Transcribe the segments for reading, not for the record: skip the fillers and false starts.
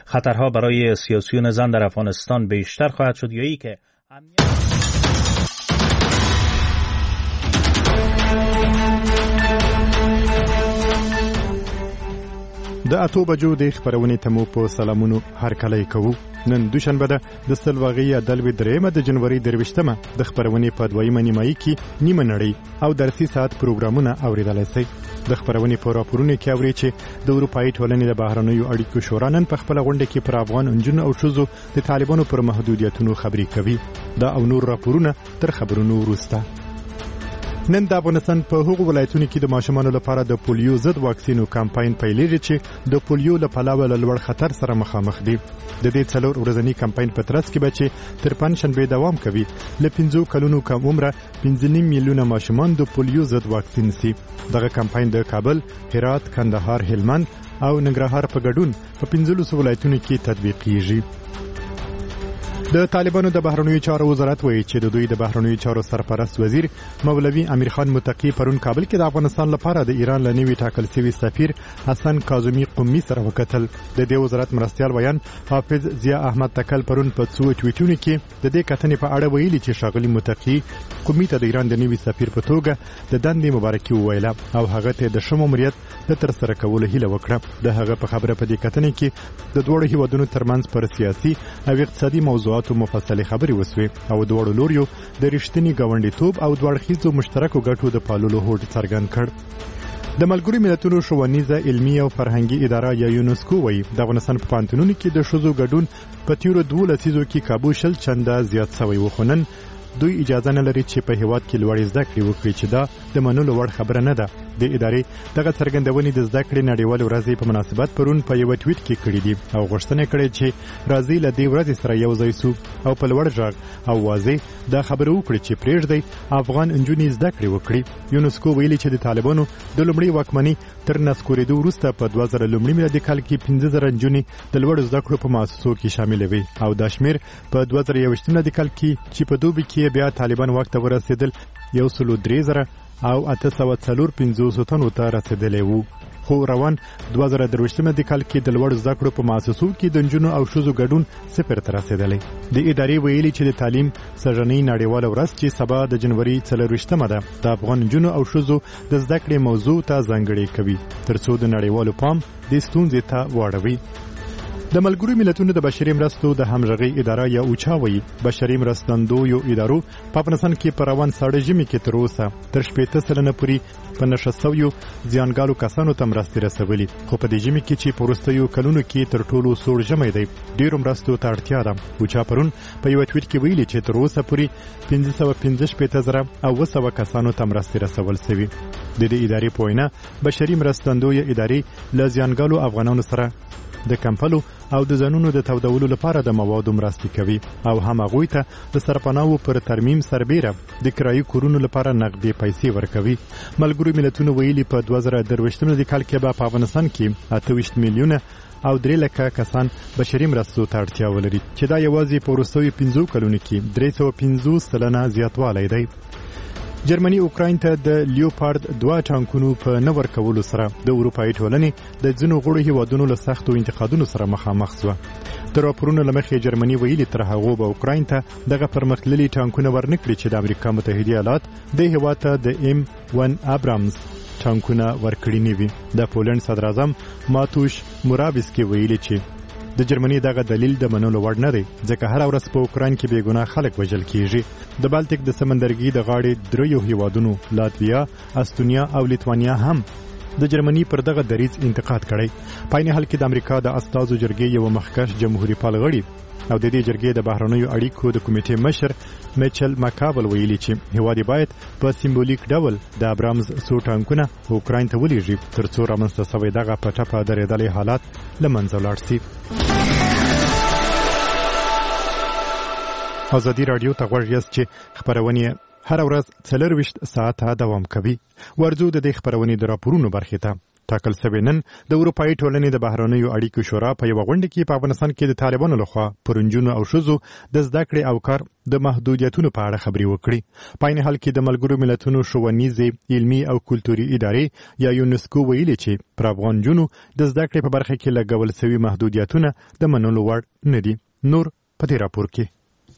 خطرها برای سیاسیون زن در افغانستان بیشتر خواهد شد یا ای که د اتو بجو د خبرونې تمو په سلامونو هر کله کوو. نن دوشنبه ده د سلواغي عدالوي درېمه د جنوري 23مه د خبرونې په دویمه نیمایي کې نیمه نړۍ او درسي ساعت پروګرامونه اوریدلای شئ. د خبرونې په راپورونو کې اوري چې د اروپאי ټولنې د بهرنیو اړیکو شورا نن په خپل غونډه کې پر افغان انجن او شوزو د طالبانو پر محدودیتونو خبري کوي. دا او نور راپورونه تر خبرونو وروسته. نن د افغانستان په هغو ولایتونو کې د ماشومانو لپاره د پولیو ضد واکسینو کمپاین پیلېږي چې د پولیو له پلوه له لوړ خطر سره مخامخ دي. د دې 4 ورځنی کمپاین په ترڅ کې بچي تر پنځشنبه دوام کوي. له 5 کلونو کم عمره 5.5 میلیونه ماشومان د پولیو ضد واکسین سي. دغه کمپاین د کابل، هرات، کندهار، هلمند او ننګرهار په ګډون په 15 ولایتونو کې تطبیق کیږي. د طالبانو د بهرنیو چارو وزارت وایي چې د دوی د بهرنیو چارو سرپرست وزیر مولوي امیر خان متقی پرون کابل کې د افغانستان لپاره د ایران له نوي ټاکل شوي سفیر حسن کاظمی قمی سره وکتل. د دې وزارت مرستیال ویان حافظ ضیا احمد تکل پرون په څو ټویټونو کې د دې کتنې په اړه ویلي چې ښاغلي متقی قمی ته د ایران د نوي سفیر په توګه د دندې مبارکي وویله او هغه ته د ښه ماموریت د ترسره کولو هیله وکړه. د هغه په خبره په دې کتنې کې د دوړو هیوادونو ترمنځ پر سیاسي او اقتصادي موضوعاتو مفصلې خبرې وسوي او دوړو لوريو د رښتینی ګاونډیتوب او دوړخیزو مشترکو ګټو د پاللو هوډ څرګند کړ. د ملګرو ملتونو ښوونیزه علمي او فرهنګي اداره یا یونسکو وایي د افغانستان په پانتونونو کې د ښځو ګډون په تیرو 2 لسیزو کې کابو شل چنده زیات شوی و. خو نن دوی اجازه نه لري چې په هیواد کې لوړ زده کړې وکړي چې دا د منلو وړ خبره نه ده. د ادارې دغه څرګندونې د زده کړې نړیوال ورځې په مناسبت پرون په یو ټویټ کې کړې دي او غوښتنه کړې چې راځي له دې ورځې سره یو ځای سو او په لوړ ځای او واضح دا خبره وکړي چې پرېږدي افغان انجونې زده کړې وکړي. یونسکو ویلي چې د طالبانو د لومړي واکمنۍ تر نسکورېدو وروسته په 2000 میلادي کال کې 15000 انجونې د لوړ زده کړو په مؤسسو کې شامل وي او دا شمیر په 2021 میلادي کال کې چې په دوبي کې بیا طالبان وخت ورسېدل 13000 او 845 تنو ته رسیدلی وو. خو روان 2023 میلادي کال کې د لوړ زده کړو په مؤسسو کې د نجونو او ښځو ګډون 0 ته رسیدلی. د ادارې ویلي چې د تعلیم سږنۍ نړیواله ورځ چې سبا د جنوري 24مه ده د افغان نجونو او ښځو د زده کړې موضوع ته ځانګړې کوي ترڅو د نړیوالو پام د ستونزې ته واړوي. د ملګرو ملتونو د بشري مرستو د همغږي اداره یا اوچا وایي بشري مرستندویو ادارو په افغانستان کې په روان ساړه ژمي کې تر اوسه تر 80% پورې په نشستویو زیانګالو کسانو ته مرستې رسولي. خو په دې ژمي کې چې په وروستیو کلونو کې تر ټولو سوړ ژمی دی ډیرو مرستو ته اړتیا ده. اوچا پرون په یو ټویټ کې ویلي چې تر اوسه پورې 515,000 او 200 کسانو ته مرستې رسول شوي. د دې ادارې په وینا بشري مرستندویو ادارې له زیانګالو افغانانو سره د کمپلو او د ځانونو د تودولو لپاره د موادو مرستې کوي او هم هغوی ته د سرپناهو پر ترمیم سربیره د کرایي کورونو لپاره نقدي پیسې ورکوي. ملګرو ملتونو ویلي په 2023 میلادي کال کې به په افغانستان کې 28 میلیونه او 3 لکه کسان بشري مرستو ته اړتیا ولري چې دا یوازې په وروستیو 15 کلونو کې 350% زیاتوالی دی. جرمني اوکراین ته د لیوپارد 2 ټانکونو په نه ورکولو سره د اروپאי ټولنې د ځینو غړو هیوادونو له سختو انتقادونو سره مخامخ شوه. تر راپورونو له مخې جرمني ویلي تر هغو به اوکراین ته دغه پرمختللي ټانکونه ورنکړي چې د امریکا متحده ایالات د هیواد ته د M1 ابرامز ټانکونه ورکړي نه وي. د پولند صدر اعظم ماتوش موراویسکي ویلي چې د جرمني دغه دلیل د منلو وړ نه دی ځکه هر ورځ په اوکراین کې بې ګناه خلک وژل کیږي. د بالټیک د سمندرګي د غاړې 3 هیوادونو لاتویا، استونیا او لیتوانیا هم د جرمني پر دغه دریځ انتقاد کړی. په عین حال کې د امریکا د استازو جرګې یو مخکښ جمهوریت پال غړي او د دې جرګې د بهرنیو اړیکو د کمیټې مشر میچل مکابل ویلي چې هیواد باید په سمبولیک ډول د ابرامز سو ټانکونه اوکراین ته ولېږي ترڅو رامنځته شوی دغه په ټپه درېدلې حالات له منځه ولاړ شي. ازادي رادیو ته غوږ یاست چې خبرونه هر ورځ 24 ساعته دوام کوي. ورځو د دې خبرونې د راپورونو برخې ته ټاکل شوی. نن د اروپایي ټولنې د بهرنیو اړیکو شورا په یوه غونډه کې په افغانستان کې د طالبانو لخوا پر نجونو او ښځو د زده کړې او کار د محدودیتونو په اړه خبرې وکړي. په عین حال کې د ملګرو ملتونو ښوونیزې علمي او کلتوري ادارې یا یونسکو ویلي چې پر افغان نجونو د زده کړې په برخه کې لګول شوي محدودیتونه د منلو وړ نه دي. نور په دې راپور کې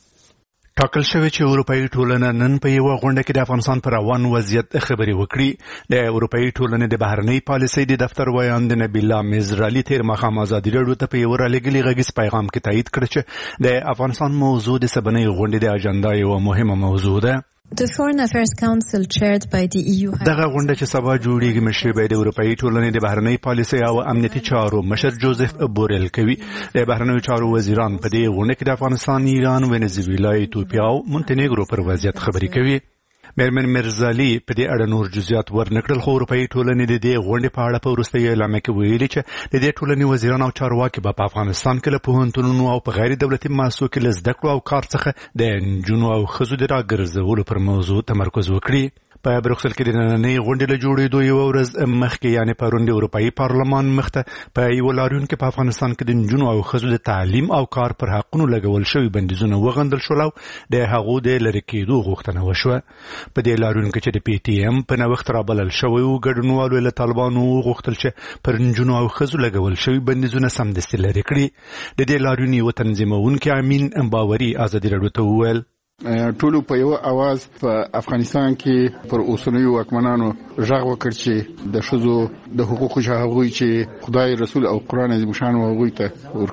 ټاکل شوی چې اروپایي ټولنه نن په یوه غونډه کې د افغانستان پر روان وضعیت خبرې وکړي. د اروپایي ټولنې د بهرنۍ پالیسۍ د دفتر ویاند نبیلا مزرالي تیر ماښام ازادي راډیو ته په یوه رالیږلي غږیز پیغام کې تایید کړ چې د افغانستان موضوع د سبنۍ غونډې د اجنډا یوه مهمه موضوع ده. The Foreign Affairs Council chaired by the EU دغه غونډه چې سبا جوړیږي مشري به د اروپایي ټولنې د بهرنۍ پالیسۍ او امنیتي چارو مشر جوزف بورل کوي. د بهرنیو چارو وزیران په دې غونډه کې د افغانستان، ایران، وینزویلا، ایتوپیا او مونټینیګرو پر وضعیت خبرې کوي. میرمن مرزالي په دې اړه نور جزئیات ورنکړل، خو اروپایي ټولنې د دې غونډې په اړه په وروستي اعلامیه کې ویلي چې د دې ټولنې وزیران او چارواکي به په افغانستان کې له پوهنتونونو او په غیر دولتي مؤسسو کې له زده کړو او کار څخه د نجونو او ښځو د راګرځولو پر موضوع تمرکز وکړي. په بروکسل کې د نننۍ غونډې له جوړېدو یوه ورځ مخکې یعنې پرون د اروپایي پارلمان مخته په یوه لاریون کې په افغانستان کې د نجونو او ښځو د تعلیم او کار پر حقونو لګول شوي بندیزونه وغندل شول او د هغو د لرې کېدو غوښتنه وشوه. په دې لاریون کې چې د پی ټي ایم په نوښت رابلل شوی و، ګډونوالو له طالبانو وغوښتل چې پر نجونو او ښځو لګول شوي بندیزونه سمدستي لرې کړي. د دې لاریون یوه تنظیمونکی امین باوري ازادي راډیو ته وویل ټولو په یو اواز په افغانستان کې پر اوسنیو واکمنانو غږ وکړ چې د ښځو د حقوقو هغوی چې خدای رسول او قرآن عظیم شان هغوی ته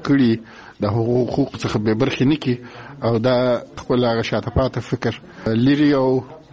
ورکړي د حقوق څخه به برخې نه کړي او دا خپل هغه شاته پاته فکر لري او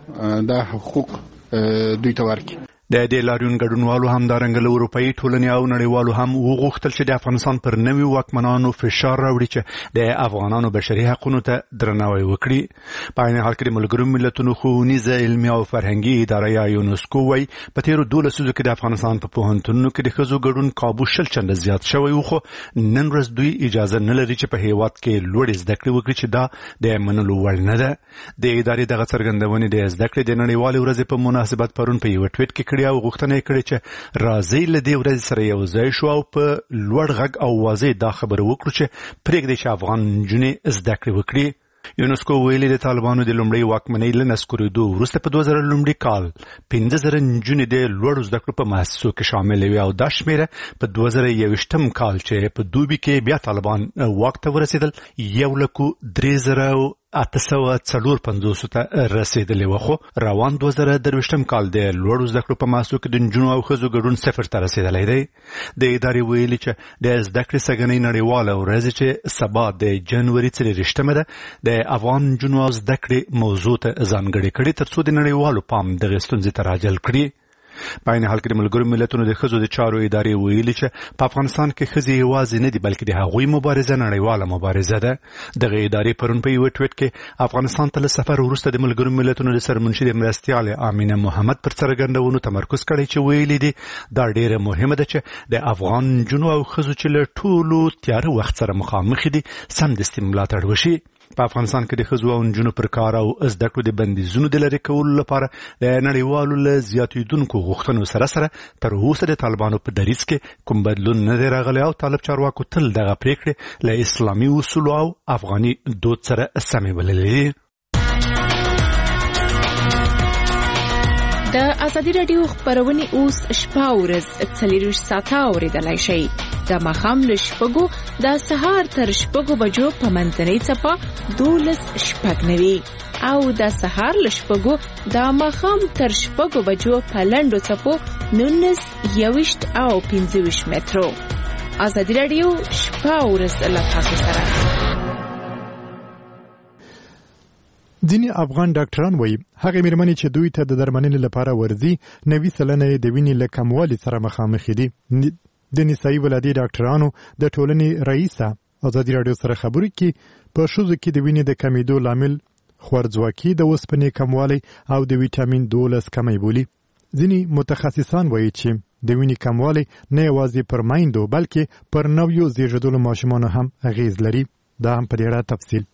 دا حقوق دوی ته ورکړي. د دې لاریون ګډونوالو همدارنګه له اروپایي ټولنې او نړیوالو هم وغوښتل چې د افغانستان پر نوي واکمنانو فشار راوړي چې د افغانانو بشري حقونو ته درناوی وکړي. په عین حال کې د ملګرو ملتونو ښوونیزه علمي او فرهنګي اداره یا یونسکو وایي په تېرو 12 لسیزو کې د افغانستان په پوهنتونونو کې د ښځو ګډون کابو 100 چنده زیات شوی و، خو نن ورځ دوی اجازه نه لري چې په هیواد کې لوړې زده کړې وکړي چې دا د منلو وړ نه ده. د ادارې دغه څرګندونې د زده کړې د نړیوالې ورځې په مناسبت پرون په یوه ټویټ کې کړې او غوښتنه یې کړې چې راځئ له دې ورځې سره یو ځای شو او په لوړ غږ او واضح دا خبره وکړو چې پرېږدئ چې افغان نجونې زده کړې وکړي. یونسکو ویلي د طالبانو د لومړۍ واکمنۍ له نسکورېدو وروسته په 2000 لومړي کال 15,000 نجونې د لوړو زده کړو په مؤسسو کې شاملې وې او دا شمېره په 2021 کال چې په دوبي کې بیا طالبان واک ته ورسېدل 1,03,854 ته رسېدلې وه، خو روان 2023 کال د لوړو زده کړو په مؤسسو کې د نجونو او ښځو ګډون 0 ته رسېدلی دی. د ادارې ویلي چې د زده کړې سږنۍ نړیواله ورځ چې سبا د جنوري 23 ده د افغان نجونو او زده کړې موضوع ته ځانګړې کړي تر څو د نړیوالو پام دغې ستونزې ته راجلب کړي. په عین حال کې د ملګرو ملتونو د ښځو د چارو ادارې ویلي چې په افغانستان کې ښځې یوازې نه دي بلکې د هغوی مبارزه نړیواله مبارزه ده. دغه ادارې پرون په یوه ټویټ کې افغانستان ته له سفر وروسته د ملګرو ملتونو د سرمنشي د مرستیالې آمینه محمد پر څرګندونو تمرکز کړی چې ویلي دي دا ډیره مهمه ده چې د افغان نجونو او ښځو چې له ټولو تیاره وخت سره مخامخ دي سمدستي ملاتړ وشي. په افغانستان کې د ښځو او نجونو پر کار او زده کړو د بندیزونو د لرې کولو لپاره د نړیوالو له زیاتېدونکو غوښتنو سره سره تر اوسه د طالبانو په دریځ کې کوم بدلون نه دی راغلی او طالب چارواکو تل دغه پریکړې له اسلامي اصولو او افغاني دود سره سمې بللې. د ازادي راډیو خبرونه اوس شپه ورځ 24 ساعته اوریدلای شئ. د ماښام له 6 د سهار تر 6 بجو په منځنۍ څپه 12:09 او د سهار له 6 د ماښام تر 6 بجو په لنډو څپو 19:20 او 25 مترو. ازادي راډیو شپه ورځ له تاسو سره. ځینې افغان ډاکټران وایي هغه مېرمنې چې دوی ته د درملنې لپاره ورځي 90% د وینې له کموالي سره مخامخ دي. د نسایي ولادي ډاکټرانو د ټولنې رئیسه ازادي راډیو سره خبرې کې په ښځو کې د وینې د کمیدو لامل خوارځواکي، د اوسپنې کموالی او د ویټامین 12 کمی بولي. ځینې متخصصان وایي چې د وینې کموالی نه یوازې پر میندو بلکې پر نویو زیږیدلو ماشومانو هم اغیز لري. دا هم په ډېره تفصیل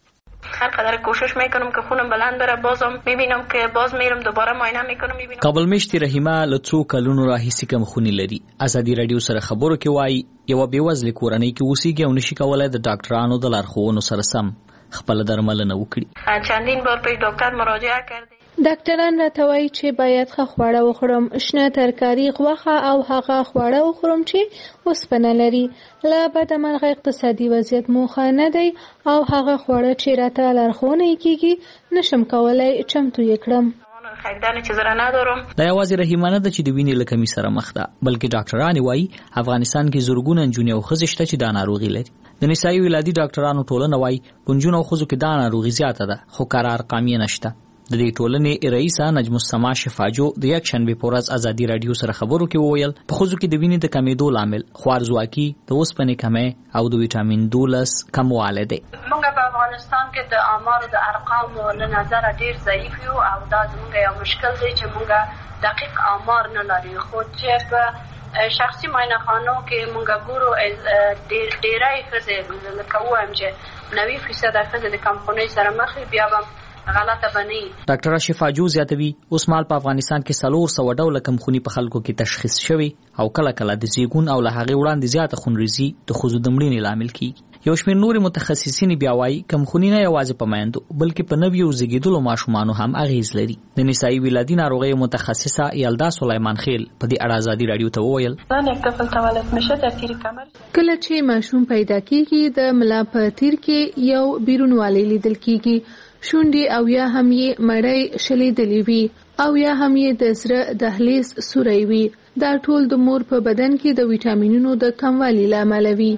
هر قدر کوشش میکنم که خونم بلند بره، بازم میبینم که باز میرم دوباره معاینه میکنم میبینم. کابل میشتي رحیمه له څو کلونو راهیسې کم خونی لري. ازادي رادیو سره خبرو کې وایي یو بېوزله کورنۍ کې اوسېږي او نشي کولای د ډاکټرانو د لارښوونو سره سم خپل درملنه وکړي. چندین بار پیش دکتر مراجعه کردیم. ډاکټران راته وایي چې باید ښه خواړه وخورم، شنه ترکاري، غوښه او هغه خواړه وخورم چې اوسپنه لري. له بده مرغه اقتصادي وضعیت مو ښه نه دی او هغه خواړه چې راته لارښوونه یې کېږي نشم کولی چمتو یې کړم. دا یوازې رحیمه نه ده چې د وینې له کمۍ سره مخ ده، بلکې ډاکټران وایي افغانستان کې زرګونه نجونې او ښځې شته چې دا ناروغي لري. د نسایي ولادي ډاکټرانو ټولنه وایي په نجونو او ښځو کې دا ناروغي زیاته ده، خو کره ارقام یې نشته. د دې ټولنې رئیسه نجم السما شفاجو د یکشنبې په ورځ ازادي رادیو سره خبرو کې وویل په ښځو کې د وینې د کمېدو لامل خوارځواکي، د اوسپنې کمۍ او د ویټامین 12 کموالی دی. موږ په افغانستان کې د آمارو د ارقامو له نظره ډېر ضعیف یو او دا زموږ یو مشکل دی چې موږ دقیق آمار نه لرو. خو چې په شخصي معاینهخانو کې موږ ګورو ډېری ښځې لکه ووایم چې 90% ښځې د کمخونۍ سره مخ وي، بیا به غلطه بنئ. ډاکټر شفاجو زیاتوي اوس مال په افغانستان کې 400 ډوله کمخوني په خلکو کې تشخیص شوی او کله کله د زیږون او له هغې وړاندې زیاته خونریزي د ښځو د مړینې لامل کیږي. یو شمېر نورې متخصصین بیا وایي کمخوني نه یوازې په میندو بلکې په نویو زیږېدلو ماشومانو هم اغیز لري. د نسایي ولادي ناروغیو متخصصه یلدا سلیمان خیل په دې اړه ازادي رادیو ته وویل کله چې ماشوم پیدا کیږي د ملا په تیر کې یو بیرونوالی لیدل کیږي، شونډې او یا هم یې مړی شلیدلی وي او یا هم یې د زړه دهلیز سوری وي. دا ټول د مور په بدن کې د ویټامینونو د کموالي لامل وي.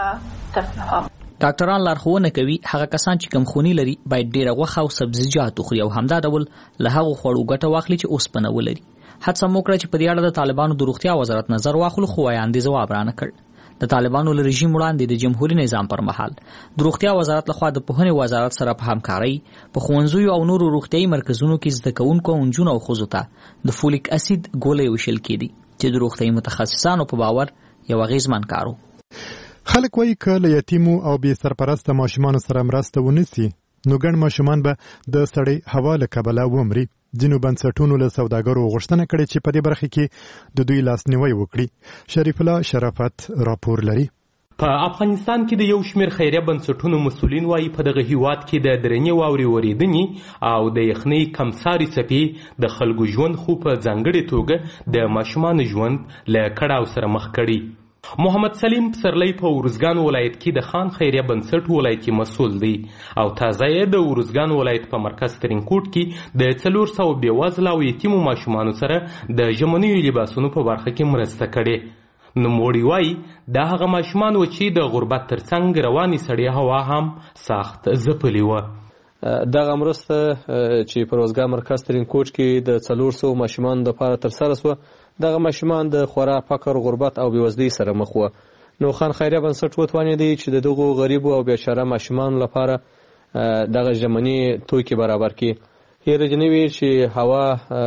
ډاکټران لارښوونه کوي هغه کسان چې کمخوني لري باید ډیره غوښه او سبزیجات وخوري او همدا ډول له هغو خوړو ګټه واخلي چې اوسپنه ولري. هڅه مو کړه چې په دې اړه د طالبانو د روغتیا وزارت نظر واخلو، خو وایاندې ځواب رانه کړ. د طالبانو له رژیم وړاندې د جمهوریت نظام پر مهال د روغتیا وزارت لخوا د پوهنې وزارت سره په همکارۍ په ښوونځیو او نورو روغتیایي مرکزونو کې زده کوونکو او نجونو او ښځو ته د فولیک اسید ګولۍ ویشل کېدي چې د روغتیایي متخصصانو په باور یو اغیزمن کار و. خلک وایي که له یتیمو او بې سرپرسته ماشومانو سره مرسته ونیسي نو ګڼ ماشومان به د سړې هوا له کبله ومري. ځینو بنسټونو له سوداګرو غوښتنه کړې چې په دې برخه کې د دوی لاسنیوی وکړي. شریف الله شرافت راپور لري. په افغانستان کې د یو شمېر خیریه بنسټونو مسؤلین وایي په دغه هیواد کې د درنې واورې ورېدنې او د یخنۍ کمسارې څپې د خلکو ژوند خو په ځانګړې توګه د ماشومانو ژوند له کړاو سره مخ کړي. محمد سلیم پسرلی په ارزګان ولایت کې د خان خیریه بنسټ ولایتي مسؤل دی او تازه یې د ارزګان ولایت په مرکز ترینکوټ کې د 400 بېوزله او یتیمو ماشومانو سره د ژمنیو لباسونو په برخه کې مرسته کړې. نوموړي وایي دا هغه ماشومان و چې د غربت ترڅنګ روانې سړې هوا هم سخت ځپلې وه. دغه مرسته چې په ارزګان مرکز ترینکوټ کې د 400 ماشومانو لپاره ترسره شوه، دغه ماشومان د خورا فقر، غربت او بېوزلۍ سره مخ وو. نو خان خیریه بنسټ وتوانېدی چې د دغو غریبو او بېچاره ماشومانو لپاره دغه ژمني توکي برابر کړي. هیره دې نه وي چې هوا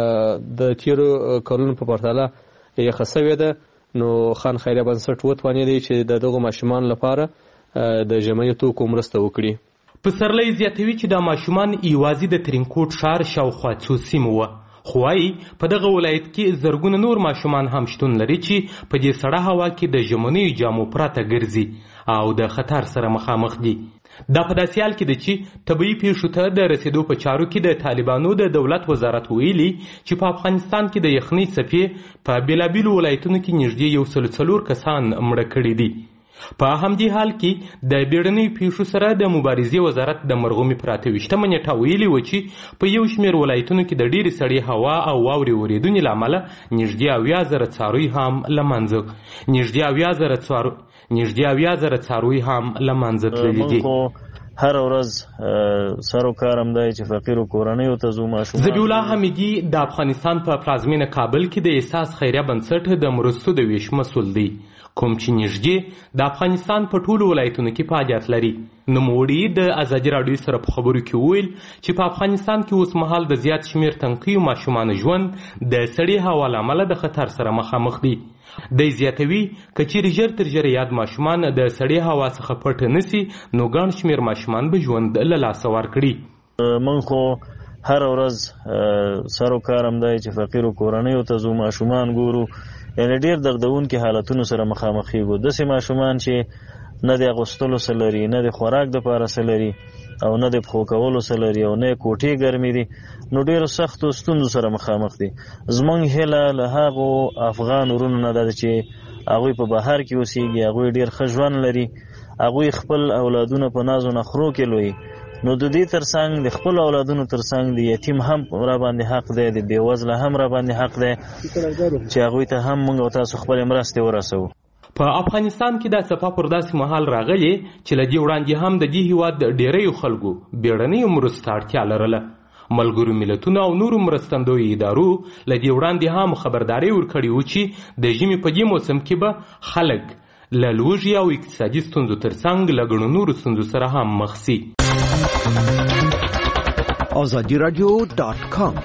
د تیرو کلونو په پرتله یخه سوې ده، نو خان خیریه بنسټ وتوانېدی چې د دغو ماشومانو لپاره د ژمني توکو مرسته وکړي. پسرلی زیاتوي چې دا ماشومان یوازې د ترینکوټ ښار شاوخوا څو سیمو وه، خو وایي په دغه ولایت کې زرګونه نور ماشومان هم شتون لري چې په دې سړه هوا کې د ژمنیو جامو پرته ګرځي او د خطر سره مخامخ دي. دا په داسې حال کې ده چې طبیعي پیښو ته د رسیدو په چارو کې د طالبانو د دولت وزارت ویلي چې په افغانستان کې د یخنۍ څپې په بېلابېلو ولایتونو کې نږدې 104 کسان مړه کړي دي. په همدې حال کې د بیړنیو پیښو سره د مبارزې وزارت د مرغومي پر 28 نیټه ویلي و چې په یو شمېر ولایتونو کې د ډېرې سړې هوا او واورې ورېدنې له امله نږدې 70,000 څاروي هم له منځه تللي دي. هر ورځ سرو کارم دی چې فقیرو کورنیو ته زو ماشومان. ذبیح الله حمیدي د افغانستان په پلازمینه کابل کې د احساس خیریه بنسټ د مرستو د ویش مسؤل دی. کوم چې نږدې د افغانستان په ټولو ولایتونو کې فعالیت لري. نوموړي د ازادي راډیو سره په خبرو کې وویل چې په افغانستان کې اوس مهال د زیات شمیر تنقیو ماشومانو ژوند د سړې هوا له امله د خطر سره مخامخ دي. دی زیاتوي که چیرې ژر تر ژره یاد ماشومان د سړې هوا څخه پټ نسي نو ګڼ شمیر ماشومان به ژوند له لاسه ورکړي. من خو هر ورځ سر و کارم دی چې فقیرو کورنیو ته ځو، ماشومان ګورو، یعنې ډېر دردونکي حالتونو سره مخامخ کېږو. داسې ماشومان چې نه د اغوستلو څه لري، نه د خوراک دپاره څه لري، او نه د پښو کولو څه لري، او نه کوټې ګرمې دي، نو ډېرو سختو ستونزو سره مخامخ دي. زموږ هیله له هغو افغان ورونو نه ده چې هغوی په بهر کې اوسېږي، هغوی ډېر ښه ژوند لري، هغوی خپل اولادونه په نازو نخرو کې لویي، نو د دې ترڅنګ د خپل اولادونو ترڅنګ د یتیم هم را باندې حق دی، د بېوزله هم را باندې حق دی چې هغوی ته هم موږ او تاسو خپلې مرستې ورسوو. په افغانستان کې دا څپه پر داسې مهال راغلې چې له دې وړاندې هم د دې هېواد د ډېریو خلکو بیړنیو مرستو ته اړتیا لرله. ملګرو ملتونو او نورو مرستندویو ادارو له دې وړاندې هم خبرداری ورکړې و چې د ژمي په دې موسم کې به خلک له لوږې او اقتصادي ستونزو ترڅنګ له ګڼو نورو ستونزو سره هم مخ سي. azadiradio.com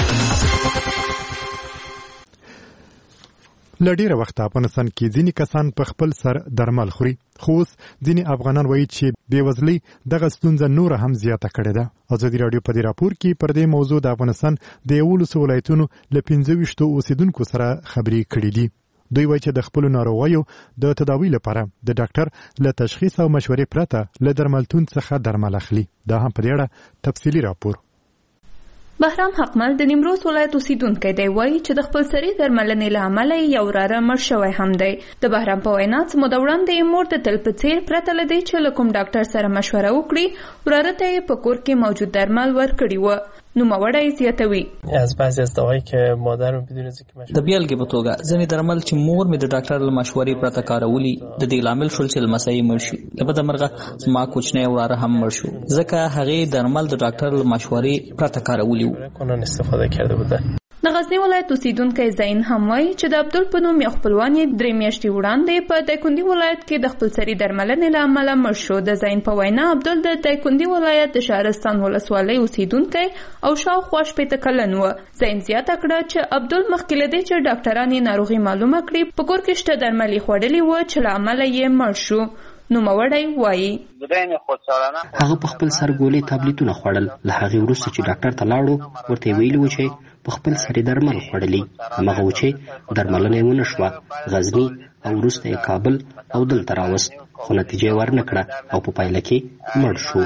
لډیره وخت افغانستان کې ځینې کسان په خپل سر درمل خوري، خو اوس ځینې افغانان وایي چې بېوزلۍ دغه ستونزه نوره هم زیاته کړې ده. ازادي راډیو په دې راپور کې پر دې موضوع د افغانستان د 11 ولایتونو له 15 اوسیدونکو سره خبرې کړې دي. دوی وایي چې د خپلو ناروغیو د تداوی لپاره د ډاکټر له تشخیص او مشورې پرته له درملتون څخه درمل اخلي. دا هم په دې اړه تفصیلي راپور. بهرام حقمل د نیمروز ولایت اوسیدونکی دی، وایي چې د خپل سري درملنې له امله یو وراره مړ شوی هم دی. د بهرام په وینا څه موده وړاندې مور د تل په څېر پرته له دې چې له کوم ډاکټر سره مشوره وکړي وراره ته یې په کور کې موجود درمل ورکړي وو. نوموړی زیاتوي از بعضی از دواهایی که مادرم بدون از اینکه مشوره د بیلګې په توګه ځینې درمل چې مور مې د ډاکټر له مشورې پرته کارولي د دې لامل شول چې لمسی یې مړ شي. له بده مرغه زما کوچنی وراره هم مړ شو ځکه هغې درمل د ډاکټر له مشورې پرته کارولي وو. استفاده کرده بوده. د غزنی ولایت اوسیدونکی زین هم وایي چې د عبدل په نوم یو خپلوان یې 3 میاشتې وړاندې په دایکندي ولایت کې د خپل سري درملنې له امله مړ شو. د زین په وینا عبدل د دایکندي ولایت د شهرستان ولسوالۍ اوسیدونکی او شاوخوا 80 کلن و. زین زیاته کړه چې عبدل مخکې له دې چې ډاکټران یې ناروغي معلومه کړي په کور کې شته درمل یې خوړلي وو چې له امله یې مړ شو. نوموړی وایي هغه په خپل سر ګولۍ تابلیتونه خوړل. له هغې وروسته چې ډاکټر ته لاړو ورته یې ویلي وو چې په خپل سر یې درمل خوړلي، هماغه و چې درملنه یې ونه شوه. غزني او وروسته یې کابل او دلته راوست، خو نتیجه یې ورنه کړه او په پایله کې مړ شو.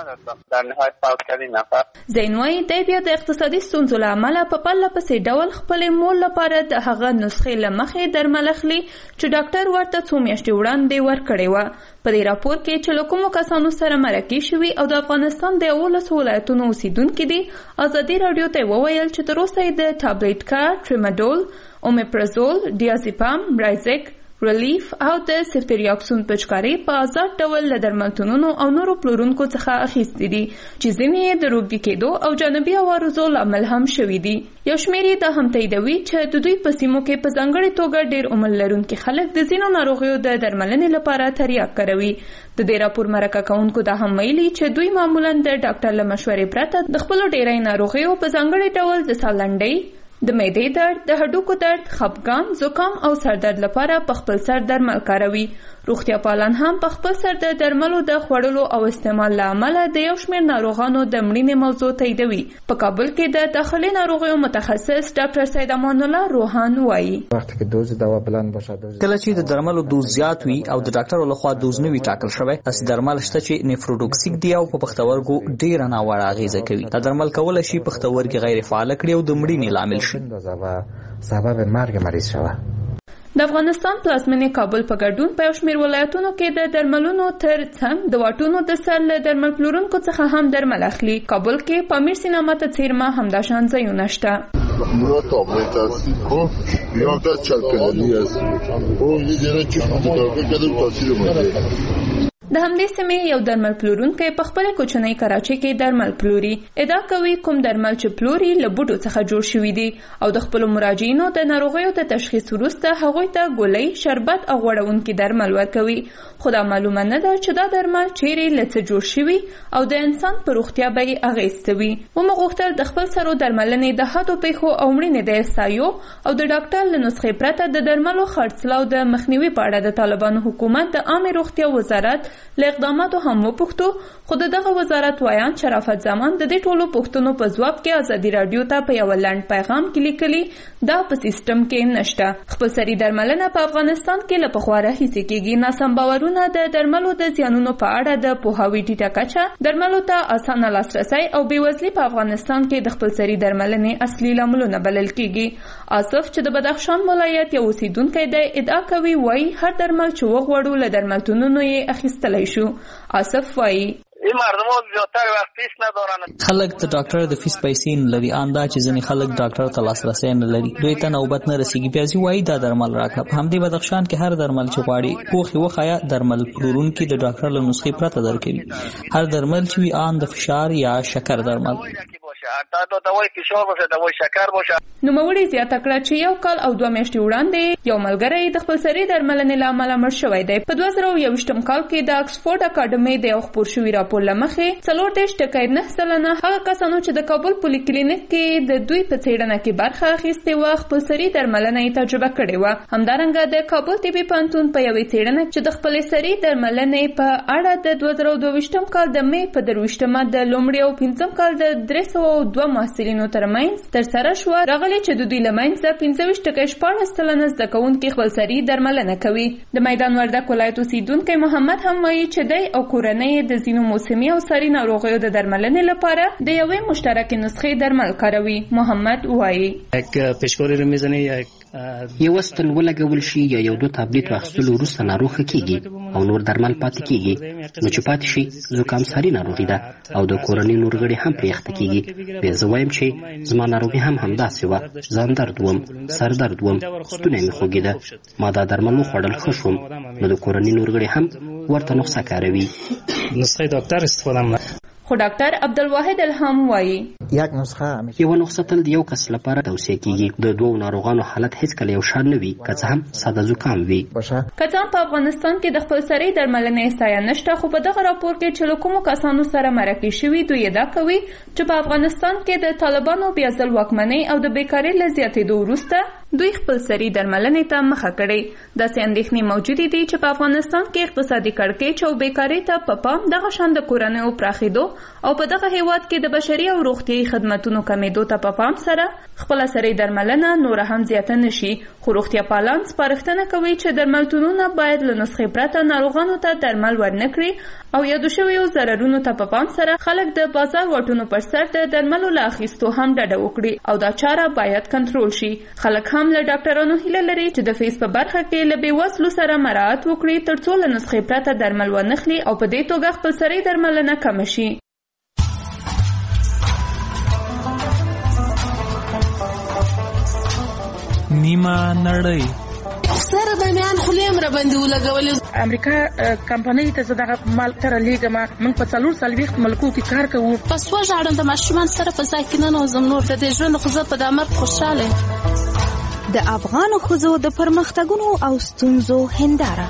زین وایي دی بیا د اقتصادي ستونزو له امله په پرله پسې ډول خپلې مور لپاره د هغه نسخې له مخې درمل اخلي چې ډاکټر ورته څو میاشتې وړاندې ورکړې وه. په دې راپور کې چې له کومو کسانو سره مرکې شوي او د افغانستان د 11 ولایتونو اوسیدونکي دي، ازادي راډیو ته وویل چې تر اوسه یې د ټابلیټ کار، ټریماډول، اومیپرازول، ډیازیپام، برایزیک، ریلیف او د سلفریاکسون پچکاري په آزاد ډول له درملتونونو او نورو پلورونکو څخه اخیستي دي چې ځینې یې د روږدي کېدو او جانبي عوارضو لامل هم شوي دي. یو شمېر یې دا هم تاییدوي چې د دوی په سیمو کې په ځانګړې توګه ډېر عمر لرونکي خلک د ځینو ناروغیو د درملنې لپاره تریاک کاروي. د دې راپور مرکه کوونکو دا هم ویلي چې دوی معمولا د ډاکټر له مشورې پرته د خپلو ډېری ناروغیو په ځانګړي ډول د ساه لنډۍ، د معدې درد، د هډوکو درد، خپګان، زکام او سردرد لپاره په خپل سر درمل کاروي. روغتیا پالان هم په خپل سر د درملو د خوړلو او استعمال له امله د یو شمېر ناروغانو د مړینې موضوع تاییدوي. په کابل کې د داخلي ناروغیو متخصص ډاکټر سید امان الله روحان وایي کله چې د درملو دوز زیات وي او د ډاکټر لخوا دوز نه وي ټاکل شوی، داسې درمل شته چې نیفروټوکسیک دي او په پښتورګو ډېره ناوړه اغېزه کوي. دا درمل کولی شي پښتورګي غیر فعاله کړي او د مړینې لامل شي. د افغانستان پلازمینې کابل په ګډون په یو شمېر ولایتونو کې د درملونو تر څنګ د واټونو د سر له درمل پلورونکو څخه هم درمل اخلي. کابل کې په امیر سینما ته څیرمه همداشان ځایونه شته. اونا تابلت هستید خب یا تا چلکنالی هستید خب یه دیره که خود دارگاه کدم تاثیر مانده د همدې سیمې یو درمل پلورونکی په خپل کوچنۍ کراچۍ کې درمل پلوري. ادعا کوي کوم درمل چې پلوري له بوټو څخه جوړ شوي دي او د خپل مراجعینو د ناروغیو د تشخیص وروسته هغوی ته ګولۍ، شربت او غوړونکي درمل ورکوي. خو دا معلومه نه ده چې دا درمل چیرې له څه جوړ شوي او د انسان په روغتیا به یې اغېز څه وي. ومو غوښتل د خپل سرو درملنې د حادو پیښو او مړینې د احصایو او د ډاکټر له نسخې پرته د درملو خرڅلاو د مخنیوي په اړه د طالبانو حکومت د عامې روغتیا وزارت له اقداماتو هم وپوښتو، خو د دغه وزارت وایان شرافت زمان د دې ټولو پوښتنو په ځواب کې ازادي راډیو ته په یو لنډ پیغام کې لیکلي دا په سیستم کې نشته. خپلسري درملنه په افغانستان کې له پخوا راهیسې کېږي. ناسم باورونه د درملو د زیانونو په اړه د پوهاوي ټیټه کچه، درملو ته اسانه لاسرسی او بېوزلي په افغانستان کې د خپلسري درملنې اصلي لاملونه بلل کېږي. آصف چې د بدخشان ولایت یو اوسیدونکی دی ادعا کوي وایي هر درمل چې وغواړو له درملتونونو یې اخیستلی شو. آصف وایي این مردم زیاتر وقت فیس ندارن. خلک د ډاکټر د فیس پیسې نه لري، آندا چې ځینې خلک ډاکټر ته لاسرسی نه لري، دوی ته نوبت نه رسیږي. بیا ځي وایي دا درمل راکړه. په همدې بدخشان کې هر درمل چې غواړي پوښي وښایه درمل پلورونکي د ډاکټر له نسخې پرته درکوي. هر درمل چې وي آن د فشار یا شکر درمل دا دوای فشار باشه، دوای شکر باشه. نوموړي زیاته کړه چې یو کال او 2 میاشتې وړاندې یو ملګری د خپلسري درملنې له امله مړ شوی دی. په 2021 کال کې د اکسفورډ اکاډمۍ د یو خپور شوي راپور له مخې 40.9% هغه کسانو چې د کابل پولي کلینیک کې د دوی په څېړنه کې برخه اخیستې وه خپلسري درملنه یې تجربه کړې وه. همدارنګه د کابل طبي پوهنتون په یوې څېړنه چې د خپلسري درملنې په اړه د 2022 کال د مې په 23 د لومړي او 5 کال د 302 محصلینو ترمنځ ترسره شوه، راغلي چې د دوی له منځه 25.14% زده کوونکي خپلسري درملنه کوي. د میدان وردګ ولایت اوسیدونکی محمد هم وایي چې دی او کورنۍ د ځینو موسمي او ساري ناروغیو د درملنې لپاره د یوې مشترکې نسخې درمل کاروي. محمد وایي یو ستن ولګول شي یا یو 2 تابلیت واخیستلو وروسته ناروغ کېږي او نور درمل پاتې کېږي، نو چې پاتې شي زکام ساري ناروغي ده او د کورنۍ نور غړي هم پرې اخته کېږي. بیا زه وایم چې زما ناروغي هم همداسې وه، ځان درد وم، سر درد وم، ستونی مې خوږېده، ما دا درمل وخوړل ښه شوم. نو د کورنۍ نور غړي هم ورته نسخه کاروي. نسخه ډاکټر استفاده خو ډاکټر عبدالواحد الهام وایي یو نسخه تل د یو کس لپاره توصیه کېږي. د 2 ناروغانو حالت هیڅکله یو شان نه وي، که څه هم ساده زکام وي. که څه په افغانستان کې د خپلسري درملنې احصایه نشته، خو په دغه راپور کې چې له کومو کسانو سره مرکې شوي دوی ادعا کوي چې په افغانستان کې د طالبانو بیا ځل واکمنۍ او د بیکارۍ له زیاتېدو وروسته دوی خپلسري درملنې ته مخه کړې. داسې اندېښنې موجودې دي چې په افغانستان کې اقتصادي کړکېچ او بیکارۍ ته په پام دغه شان د کورنیو پراخېدو او په دغه هیواد کې د بشري او روغتیایي خدمتونو کمیدو ته په پام سره خپلسري درملنه نوره هم زیاته نشي. خو روغتیا پالان سپارښتنه کوي چې درملتونونه باید له نسخې پرته ناروغانو ته درمل ورنکړي او یادو شویو ضررونو ته په پام سره خلک د بازار واټونو پر سر د درملو له اخیستو هم ډډه وکړي او دا چاره باید کنټرول شي. خلک هم له ډاکټرانو هیله لري چې د فیس په برخه کې له بېوزلو سره مراعات وکړي ترڅو له نسخې پرته درمل ونخلي او په دې توګه خپلسري درملنه کمه شي. نیمه نړۍ سره د میان خلیم را باندې ولګولې. امریکا کمپنۍ ته زه دغه مال تر لیږم. موږ په 440 ملکو کې کار کوو. پس وژاړم د ماشومان سره په ځای کې نه نوزم نور د دې ژوند خو زه په د مرګ خوشحاله یم. د افغانو ښځو د پرمختګونو او ستونزو هنداره.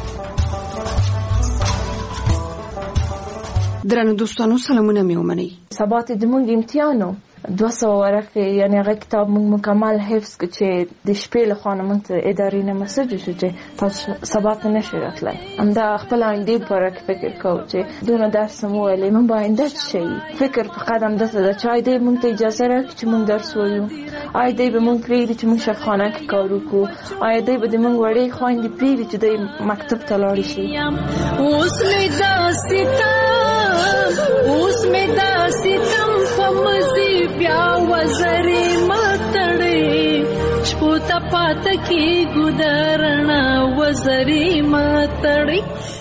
درنو دوستانو سلامونه مې ومنئ. سبا ته د موږ امتحانو 200 ورقه، یعنی هغه کتاب موږ مکمل حفظ کړ چې د شپې له خوا موږ ته ادارې نه مسج شو چې تاسو سبا ته نشئ راتلی. همدا خپل آینده په اړه فکر کوو چې دونه درس مو ویلی، موږ به آینده څه شي. فکر فقط همداسې ده چې آیا دی موږ ته اجازه راکړي چې موږ درس ووایو، آیا دی به موږ پرېږدي چې موږ شفخانه کې کار وکړو، آیا دی به د موږ وړې خویندې پرېږدي چې دی مکتب ته لاړې شي. اوس مې دا ستم په مزي بیا وزرې متړې شپو ته پاته کې ګودرنا وزرې متړې.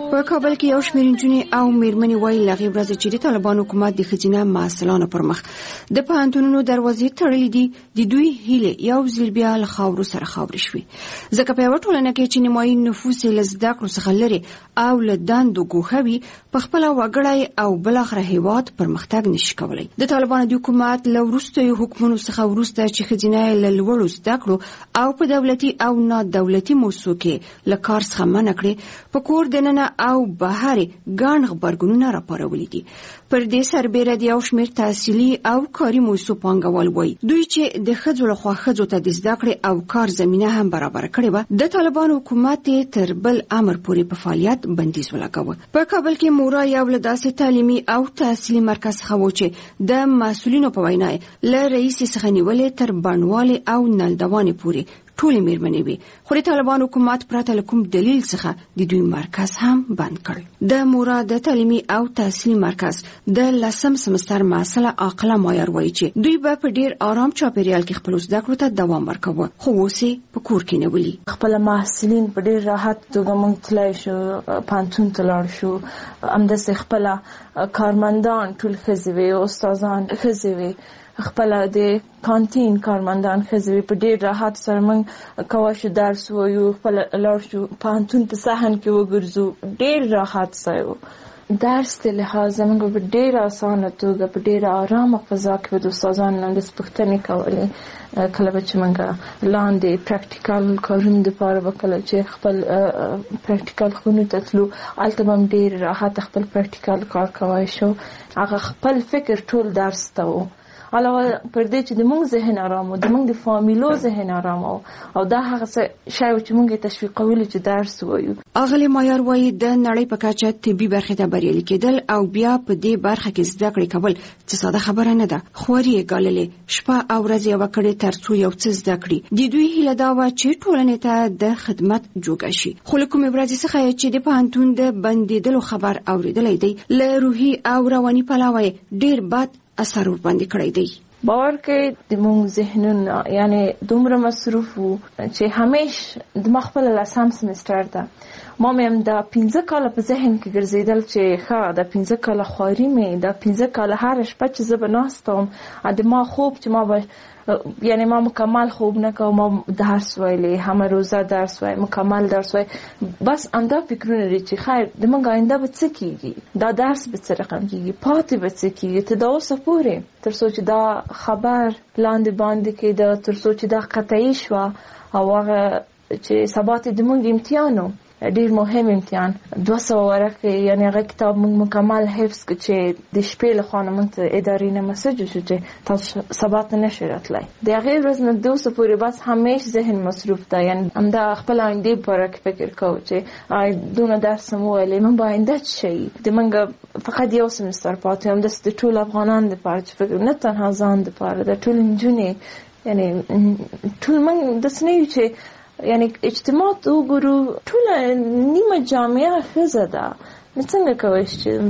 په کابل کې یو شمېر نجونې او مېرمنې وایي له هغې ورځې چې د طالبانو حکومت د ښځینه محصلانو پر مخ د پوهنتونونو دروازې تړلې دي د دوی هیلې یو ځل بیا له خاورو سره خاورې شوې ځکه په یوه ټولنه کې چې نیمایي نفوس یې له زده کړو څخه لرې او له دندو ګوښه وي په خپله وګړی او بالاخره هېواد پرمختګ نشي کولی د طالبانو د حکومت له وروستیو حکمونو څخه وروسته چې ښځینه یې له لوړو زده کړو او په دولتي او نا دولتي موسسو کې له کار څخه منع کړې په کور دننه او بهر ګڼ غبرګونونه راپارولي دي پر دې سربېره د یو شمېر تحصیلي او کاري موسسو پانګوال وایي دوی چې د ښځو لخوا ښځو ته د زده کړې او کار زمینه هم برابره کړې وه د طالبانو حکومت تر بل امر پورې په فعالیت بندیز ولګاوه په کابل کې مورا یو له داسې تعلیمي او تحصیلي مرکز څخه و چې د مسؤلینو په وینا له رئیس څخه نیولې تر بڼوالې او نلدوانې پورې ټولې مېرمنې وي خو د طالبانو حکومت پرته له کوم دلیل څخه د دوی مرکز هم بند کړ د مورا د تعلیمي او تحصیلي مرکز د 10م سمستر محصله عاقله مایر وایي چې دوی به په ډیر آرام چاپیریال کې خپل زده کړو ته دوام ورکوي خو اوس په کور کې نه ولي خپل محصلین په ډیر راحت توګه مونږ تلای شو پانتون تلار شو همداسې خپل کارمندان ټول ښځې وي استادان ښځې وي خپل د کانتین کارمندان ښځې په ډیر راحت سره موږ کولی شو درس ووایو خپل لاړ شو پوهنتون په صحن کې وګرځو ډیر راحت سره و درس د لحاظه موږ په ډیر اسانه توګه په ډیر ارامه فضا کې د استادانو نه د پوښتنې کولې کله به چې موږ لاندې پریکټیکل کارونو دپاره به کله چې خپل پریکټیکل خونو ته تلو هلته به هم ډیر راحت خپل پریکټیکل کار کولی شو هغه خپل فکر ټول درس ته و علاوه پر دې چې د موږ ذهن آرام و د موږ د فامیلو ذهن آرام او دا هغه شی چې موږ یې تشویقولو چې درس ووایو اغلې مایر وایي د نړۍ په کچه طبي برخې ته بریالي کېدل او بیا په دې برخه کې زده کړې کول څه ساده خبره نه ده خواري یې ګاللې شپه او ورځ یې وکړې تر څو یو څه زده کړي د دوی هیله دا وه چې ټولنې ته د خدمت جوګه شي خو له کومې ورځې څخه چې د پوهنتون د بندېدلو خبر اورېدلی دی له روحي او رواني پلوه یې ډېر بد اثر ورباندې کړی دی باور کې د موږ ذهنونه یعنی دومره مصروف وو چې همیش د خپل 10م سمستر ده ما مې د 15 کاله په ذهن کې ګرځیدل چې ښه د 15 کاله خواري مې د 15 کاله هر شپه چې زه به ناستم د ما خوب چې ما به یعنی ما مکمل خوب نه کوم ما درس ویلې همه روزه درس وای مکمل درس وای بس انده فکرونه لري چې خیر د موږ آینده به څه کیږي دا درس به څه رقم کیږي پاتې به څه کیږي ته دا اوسه پورې تر څو چې دا خبر لاندې باندې کې تر څو چې دا قطعي شو او هغه چې سبات د موږ امتحانو ډیر مهم امتحان 200 ورقه یعنی هغه کتاب موږ مکمل حفظ کړ چې د شپې له خوا موږ ته ادارې نه مسج شو چې تاسو سبات نشئ راتلای د هغه ورځ نه 200 پورې بس همیش ذهن مصروف ده یعنی همدا خپل آینده پرې فکر کوو چې دونه درس مو ولې موږ باید شي د موږ فقط یو سمستر پاتې هم د ټول افغانان لپاره چې فکر نه تنها ځان لپاره د ټول نجونې یعنی ټول موږ د سنوي چې یعنی اجتماع ته وګورو ټول نیمه جامعه ښځه ده نو څنګه کولی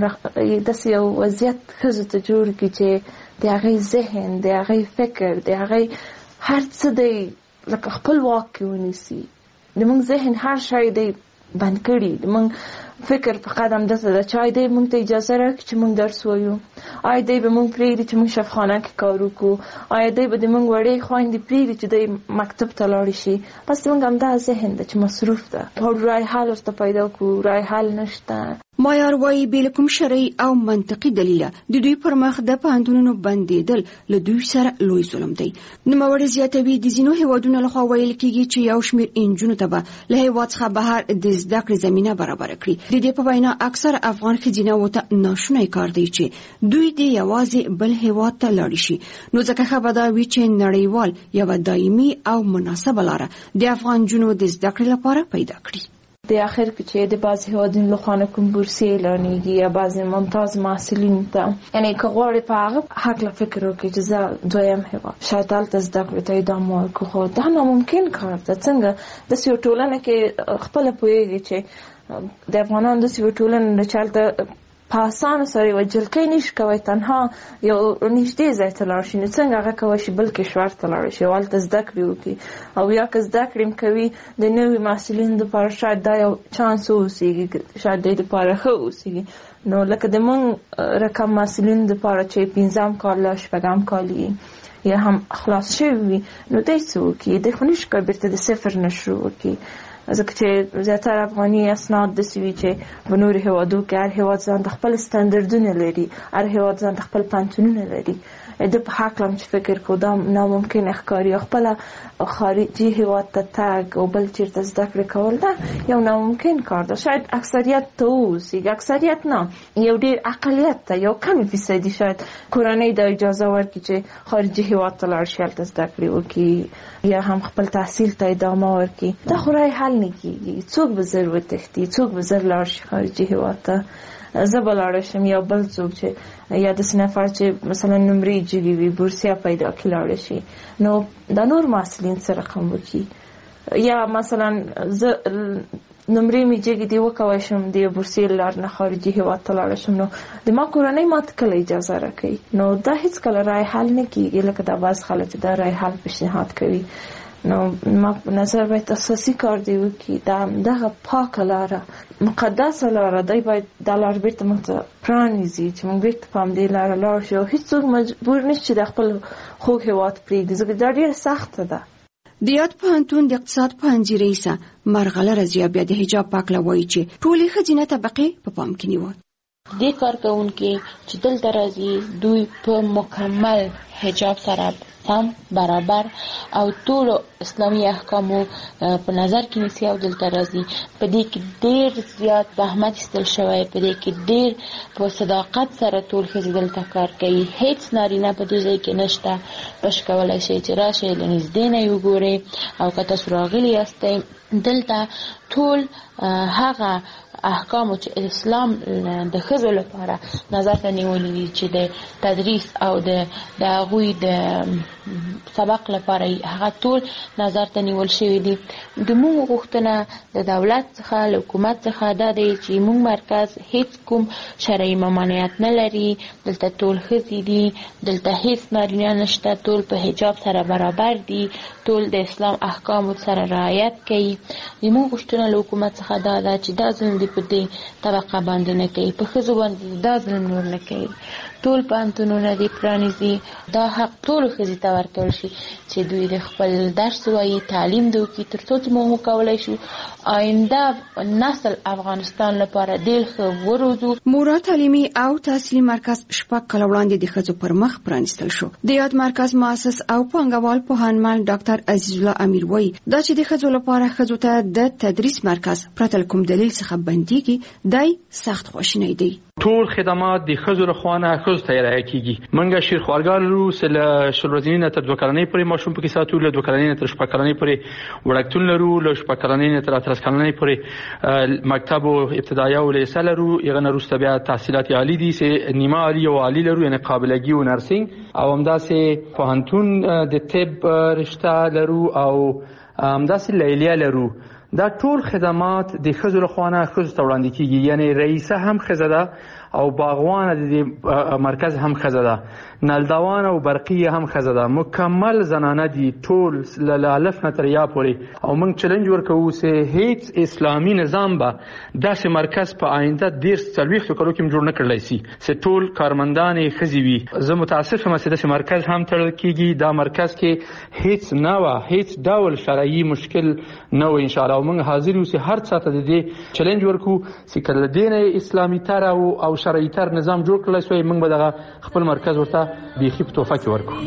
چې داسې یو وضعیت ښځو ته جوړ کړي چې د هغې ذهن د هغې فکر د هغې هر څه دی لکه خپل واک کې ونیسي د موږ ذهن هر شی دی بند کړي د موږ فکر فقط همداسې ده چې دی موږ ته اجازه راکړي چې موږ درس وایو آیا دی به موږ پرېږدي چې موږ شفخانه کې کار وکړو آیا دی به د موږ وړې خویندې پرېږدي چې دی مکتب ته لاړې شي بس موږ همدا ذهن ده چې مصروف ده رای حل ورته پیدا کړو رای حل نشته مایر وایي بې له کوم شرعي او منطقي دلیله د دوی پر مخ د پوهنتونونو بندېدل له دوی سره لوی ظلم دی نوموړی زیاتوي د ځینو هیوادونو لخوا ویل کېږي چې یو شمېر انجونو ته به له هیواد څخه بهر د زده کړې زمینه برابره کړي د دې په وینا اکثر افغان ښځینه ورته ناشونی کار دی چې دوی د یوازې بل هیواد ته لاړ شي نو ځکه ښه به دا وي چې نړیوال یوه دایمي او مناسبه لاره د افغان نجونو د زده کړې لپاره پیدا کړي د اخر کې چې د بعض هیوادونو لخوا نه کوم بورسي اعلانېږي یا بعض ممتاز محصلینو ته یعنی که غواړې په هغه هکله فکر وکړي چې زه دویم هیواد شاید هلته زده کړو ته ادامه ورکړو خو دا ناممکن کار ده څنګه داسې یو ټولنه کې خپله پوهېږي چې د افغانانو داسې یو ټولنه ده چې هلته په اسانه سره وجل کې نش کوي تنها یو نږدې ځای ته لاړ شي نو څنګه هغه کوي چې بل کشور ته لاړ شي والته زده کړې وکړي او یا که زده کړې کوي د نوي محصلینو لپاره شاید دا یو چانس اوسېږي شاید د لپاره ښه اوسېږي نو لکه د مونږ رقم محصلینو لپاره چې 15 کال لا 6 کال یا هم خلاص شوي وي نو دی څه وکړي دی خو نشي کولی بېرته د صفر نه شروع وکړي ځکه چې زیاتره افغاني اسناد داسې وي چې په نورو هېوادو کې هر هېواد ځان د خپل سټنډرډونه لري هر هېواد ځان د خپل پوهنتونونه لري د په حق لم چې فکر کو دا ناممکن ښکاري خپله خارجي هېواد ته تګ او بل چېرته زده کړې کول دا یو ناممکن کار ده شاید اکثریت ته اوسېږي اکثریت نه یو ډېر اقلیت ته یو کم فیصدي شاید کورنۍ د اجازه ورکړي چې خارجي هېواد ته لاړ شي هلته زده کړې وکړي یا هم خپل تحصیل ته ادامه ورکړي دا خو رای حل نه کېږي څوک به زر وتښتي څوک به زر لاړ شي خارجي هېواد ته زه به لاړه شم یا بل څوک چې یا داسې نفر چې مثلا نمرې جګې وي بورسیا پیدا کړي لاړه شي نو دا نور محصلین څه رقم وکړي یا مثلا زه نمرې مې جګې دي وکولی شم د یو بورسیې له لارې نه خارجي هېواد ته لاړه شم نو د ما کورنۍ ماته کله اجازه راکوي نو دا هېڅکله رای حل نه کېږي لکه دا بعض خلک دا رای حل پیشنهاد کوي نو ما په نظر باید اساسي کار دی وکړي دغه پاکه لاره مقدسه لاره دی باید دا لاره بیرته موږ ته پرانیزي چې موږ بیرته په همدې لاره لاړ شو هېڅوک مجبور نشي چې د خپل خوږ هېواد پرېږدي ځکه دا ډېره سخته ده د یاد پوهنتون د اقتصاد پوهنځي رئیسه مرغله رضیه بیا د حجاب په هکله وایي چې ټولې ښځینه طبقې په پام کې نیول دې کارکوونکي چې دلته راځي دوی په مکمل حجاب سره هم برابر او ټول اسلامي احکامو په نظر کې نیسي او دلته راځي په دې کې ډېر زیات زحمت ایستل شوی په دې کې ډېر په صداقت سره ټول ښځې دلته کار کوي هیڅ نارینه په دې ځای کې نشته بش کولی شئ چې راشئ له نږدې نه یې وګورئ او که تاسو راغلي یاستئ دلته ټول هغه احکامو چې اسلام د ښځو لپاره نظر ته نیولي دي چې د تدریس او د هغوی د سبق لپاره هغه ټول نظر ته نیول شوي دي د موږ غوښتنه د دولت څخه له حکومت څخه دا دی چې موږ مرکز هیڅ کوم شرعي ممانعت نه لري دلته ټول ښځې دي دلته هیڅ نارینه نشته ټول په حجاب سره برابر دي ټول د اسلام احکامو سره رعایت کوي د موږ غوښتنه له حکومت څخه دا ده چې دا ظلم دې په دې طبقه باندې نه کوي په ښځو باندې دا ظلم نور نه کوي ټول پوهنتونونه دې پرانیزي دا حق ټولو ښځې ته ورکړل شي چې دوی د خپل درس ووایي تعلیم دې وکړي تر څو چې موږ وکولی شو آینده نسل افغانستان لپاره ډېر ښه وروزو مورا تعلیمي او تحصیلي مرکز 6 کاله وړاندې د ښځو پر مخ پرانیستل شو د یاد مرکز مؤسس او پانګوال پوهنمل ډاکټر عزیز الله امیر وایي دا چې د ښځو لپاره ښځو ته د تدریس مرکز پرته له کوم دلیل څخه بندېږي دی سخت خواشینی دی ټول خدمات د ښځو له خوا نه ښځو ته ارائه کیږي موږ شیرخوارګر لرو چې له شل ورځني نه تر 2 کلنۍ پورې ماشوم پکې ساتو له 2 کلنۍ نه تر 6 کلنۍ پورې وړکتون لرو له 6 کلنۍ نه تر 13 کلنۍ پورې مکتب ابتدایي او لیسه لرو یغه نه وروسته بیا تحصیلات عالی دي چې نیمه عالی او عالی لرو یعنی قابلګي او نرسنګ او همداسې پوهنتون د طب رشته لرو او همداسې لیلیه لرو دا ټول خدمات د ښځو له خوا نه ښځو ته وړاندې کیږي یعنی رئیسه هم ښځه ده او باغوانه د مرکز هم ښځه ده نلدوان او برقیه هم ښځه ده مکمل زنانه دي ټول له الف نه تر یا پورې او موږ چلنج ورکوو چې هیڅ اسلامي نظام به داسې مرکز په آینده 40 کلو کې جوړ نه کړلی شي چې ټول کارمندان یې ښځې وي زه متاسف یم چې داسې مرکز هم تړل کیږي دا مرکز کې هیڅ نه وه هیڅ ډول شرعي مشکل نه و انشاءالله او موږ حاضر یو چې هر څه ته د دې چلنج ورکوو چې که له دې نه اسلامي تر او شرعي تر نظام جوړ کړلی شوی موږ به دغه خپل مرکز ورته بیخي په تحفه کې ورکړو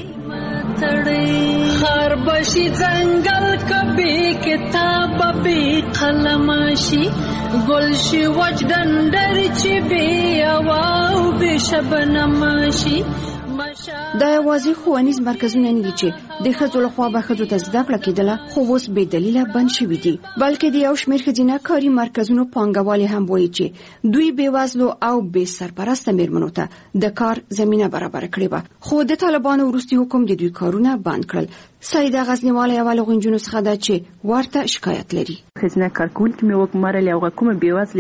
خربشي ځنګل کبي کتاب بي قلم شي ګل شي وجدندر چې بي او بي شبنم شي دا یوازې ښوونیز مرکزونه نه دي چې د ښځو لخوا به ښځو ته زده کړه کېدله خو اوس بې دلیله بند شوي دي بلکې د یو شمېر ښځینه کاري مرکزونو پانګوالې هم وایي چې دوی بېوزلو او بې سرپرسته مېرمنو ته د کار زمینه برابره کړې وه خو د طالبانو وروستي حکم د دوی کارونه بند کړل سعیده غزنیواله یوه له غنجونو څخه ده چې ورته شکایت لري ښځینه کارکوونکې مې وګمارلې او کومه بېوزلې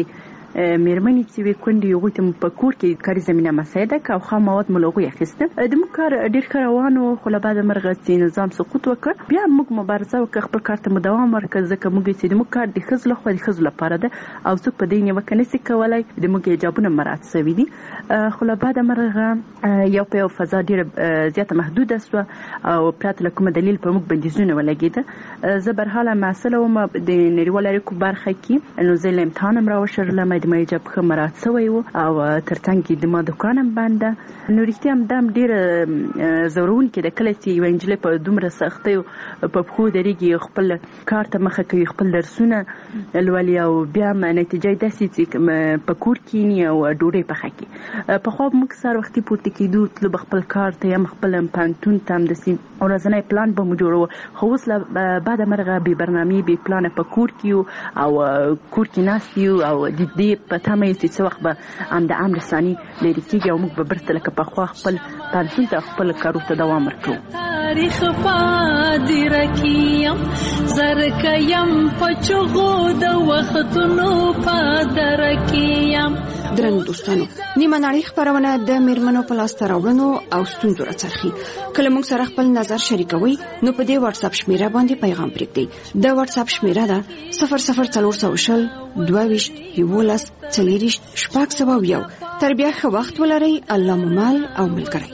میرمنې چې وي کونډې هغوی ته په کور کې کاري زمینه مساعده که او خام مواد مو له هغوی اخیسته. د موږ کار ډېر ښه روان و، خو له بعده مرغه چې نظام سقوط وکړ بیا موږ مبارزه وکړه خپل کار ته مو دوام ورکړ، ځکه موږ چې د موږ کار د ښځو لخوا د ښځو لپاره ده او څوک په دې نیوکه نشي کولی، د موږ حجابونه مراعات شوي دي. خو له بعده مرغه یو په یو فضا ډېره زیاته محدوده شوه او پرته له کومه دلیل په موږ بندیزونه ولګېده. زه برحاله محصله وم د نړیوالو اړیکو برخه کې، نو زه له امتحان هم راوشرلم، د ما حجاب ښه مراعات شوی و او تر څنګ کې د ما دوکان هم بنده. نو رښتیا هم دا هم ډېره ځورونکې ده کله چې یوه نجلۍ په دومره سختیو په پښو درېږي، خپل کار ته مخه کوي، خپل درسونه لولي او بیا هم نتیجه یې داسې چې په کور کښېني او ډوډۍ پخه کړي. پخوا به موږ سهار وختي پورته کېدو، تلو به خپل کار ته یا خپل پوهنتون ته همداسې ورځنی پلان به مو جوړوه، خو اوس له بعده مرغه بې برنامې بې پلانه په کور کې یو او کور کې ناست یو او د دې په تمه یو چې څه وخت به هم د امر ثاني لرې کېږي او موږ به بیرته لکه پخوا خپل پوهنتون ته خپل کارو ته دوام ورکړو. تاریخ پادره کیم زرکیم پچغو د وختونو پادره کیم. درنو دوستانو، نیمه نړۍ خپرونه د میرمنو په لاسته راوړنو او ستونزو راڅرخي. کله موږ سره خپل نظر شریکوي نو په دې واتس اپ شمیره باندې پیغام پرېږدئ. د واتس اپ شمیره ده 00420 22 11 40 601. تر بیا ښه وخت ولرئ. الله مو مل او ملګری.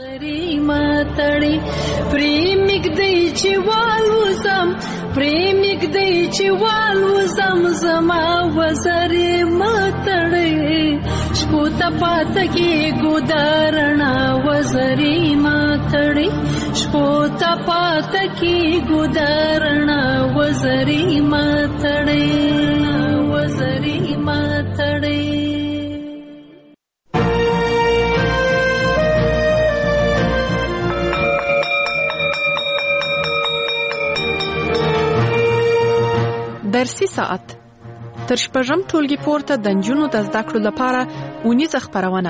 پریمګ دی چې والوزم پریمګ دی چې والوزم زما وزرې ماتړې شپو ته پات کې ګودارنا وزرې ماتړې شپو ته پات کې ګودارنا وزرې ماتړې وزرې ماتړې. درسي ساعت تر شپږم ټولګي پورته د نجونو د زده کړو لپاره اونیزه خپرونه.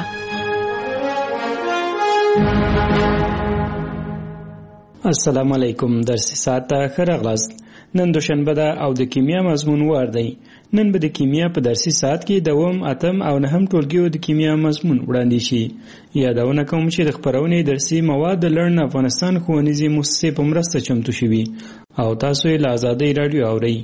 السلام علیکم. درسي ساعت ته ښه راغلاست. نن دوشنبه ده او د کیمیا مضمون وار دی. نن به د کیمیا په درسي ساعت کې دوم، اتم او نهم ټولګیو د کیمیا مضمون وړاندې شي. یادونه کوم چې د خپرونې درسي مواد د لرن افغانستان ښوونیزې مؤسسې په مرسته چمتو شوي او تاسو یې له آزادۍ راډیو اورئ.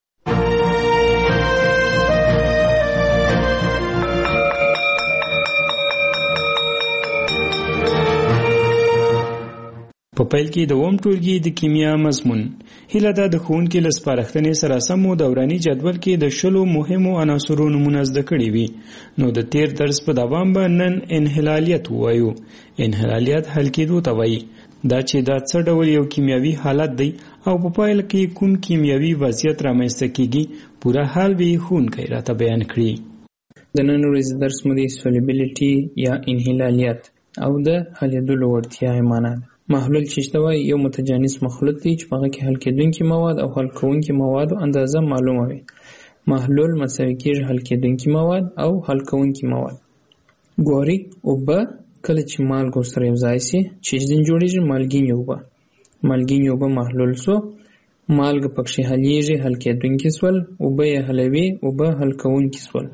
په پیل کې د اووم ټولګي د کیمیا مضمون. هیله ده د ښوونکي له سپارښتنې سره سم مو دوراني جدول کې د 10 مهمو عناصرو نومونه زده کړي وي. نو د تیر درس په دوام به نن انحلالیت ووایو. انحلالیت حل کېدو ته وایي. دا چې دا څه ډول یو کیمیاوي حالت دی او په پایله کې کوم کیمیاوي وضعیت رامنځته کیږي، پوره حال به یې ښوونکی راته بیان کړي. د نن ورځې درس مو د سولیبیلیټي یا انحلالیت او د حلیدلو وړتیا معنا ده. محلول چې ته وایي یو متجانس مخلوط دی چې په هغه کې حل کېدونکي مواد او حل کوونکي موادو اندازه معلومه وي. محلول مساوي کېږي حل کېدونکي مواد او حل کوونکي مواد. ګوري اوبه کله چې مالګه ورسره یو ځای سي چې جوړېږي مالګینې اوبه. مالګینې اوبه محلول سو، مالګه پکښې حلیږي حل کېدونکي سول، اوبه یې حلوي اوبه حل کوونکي سول.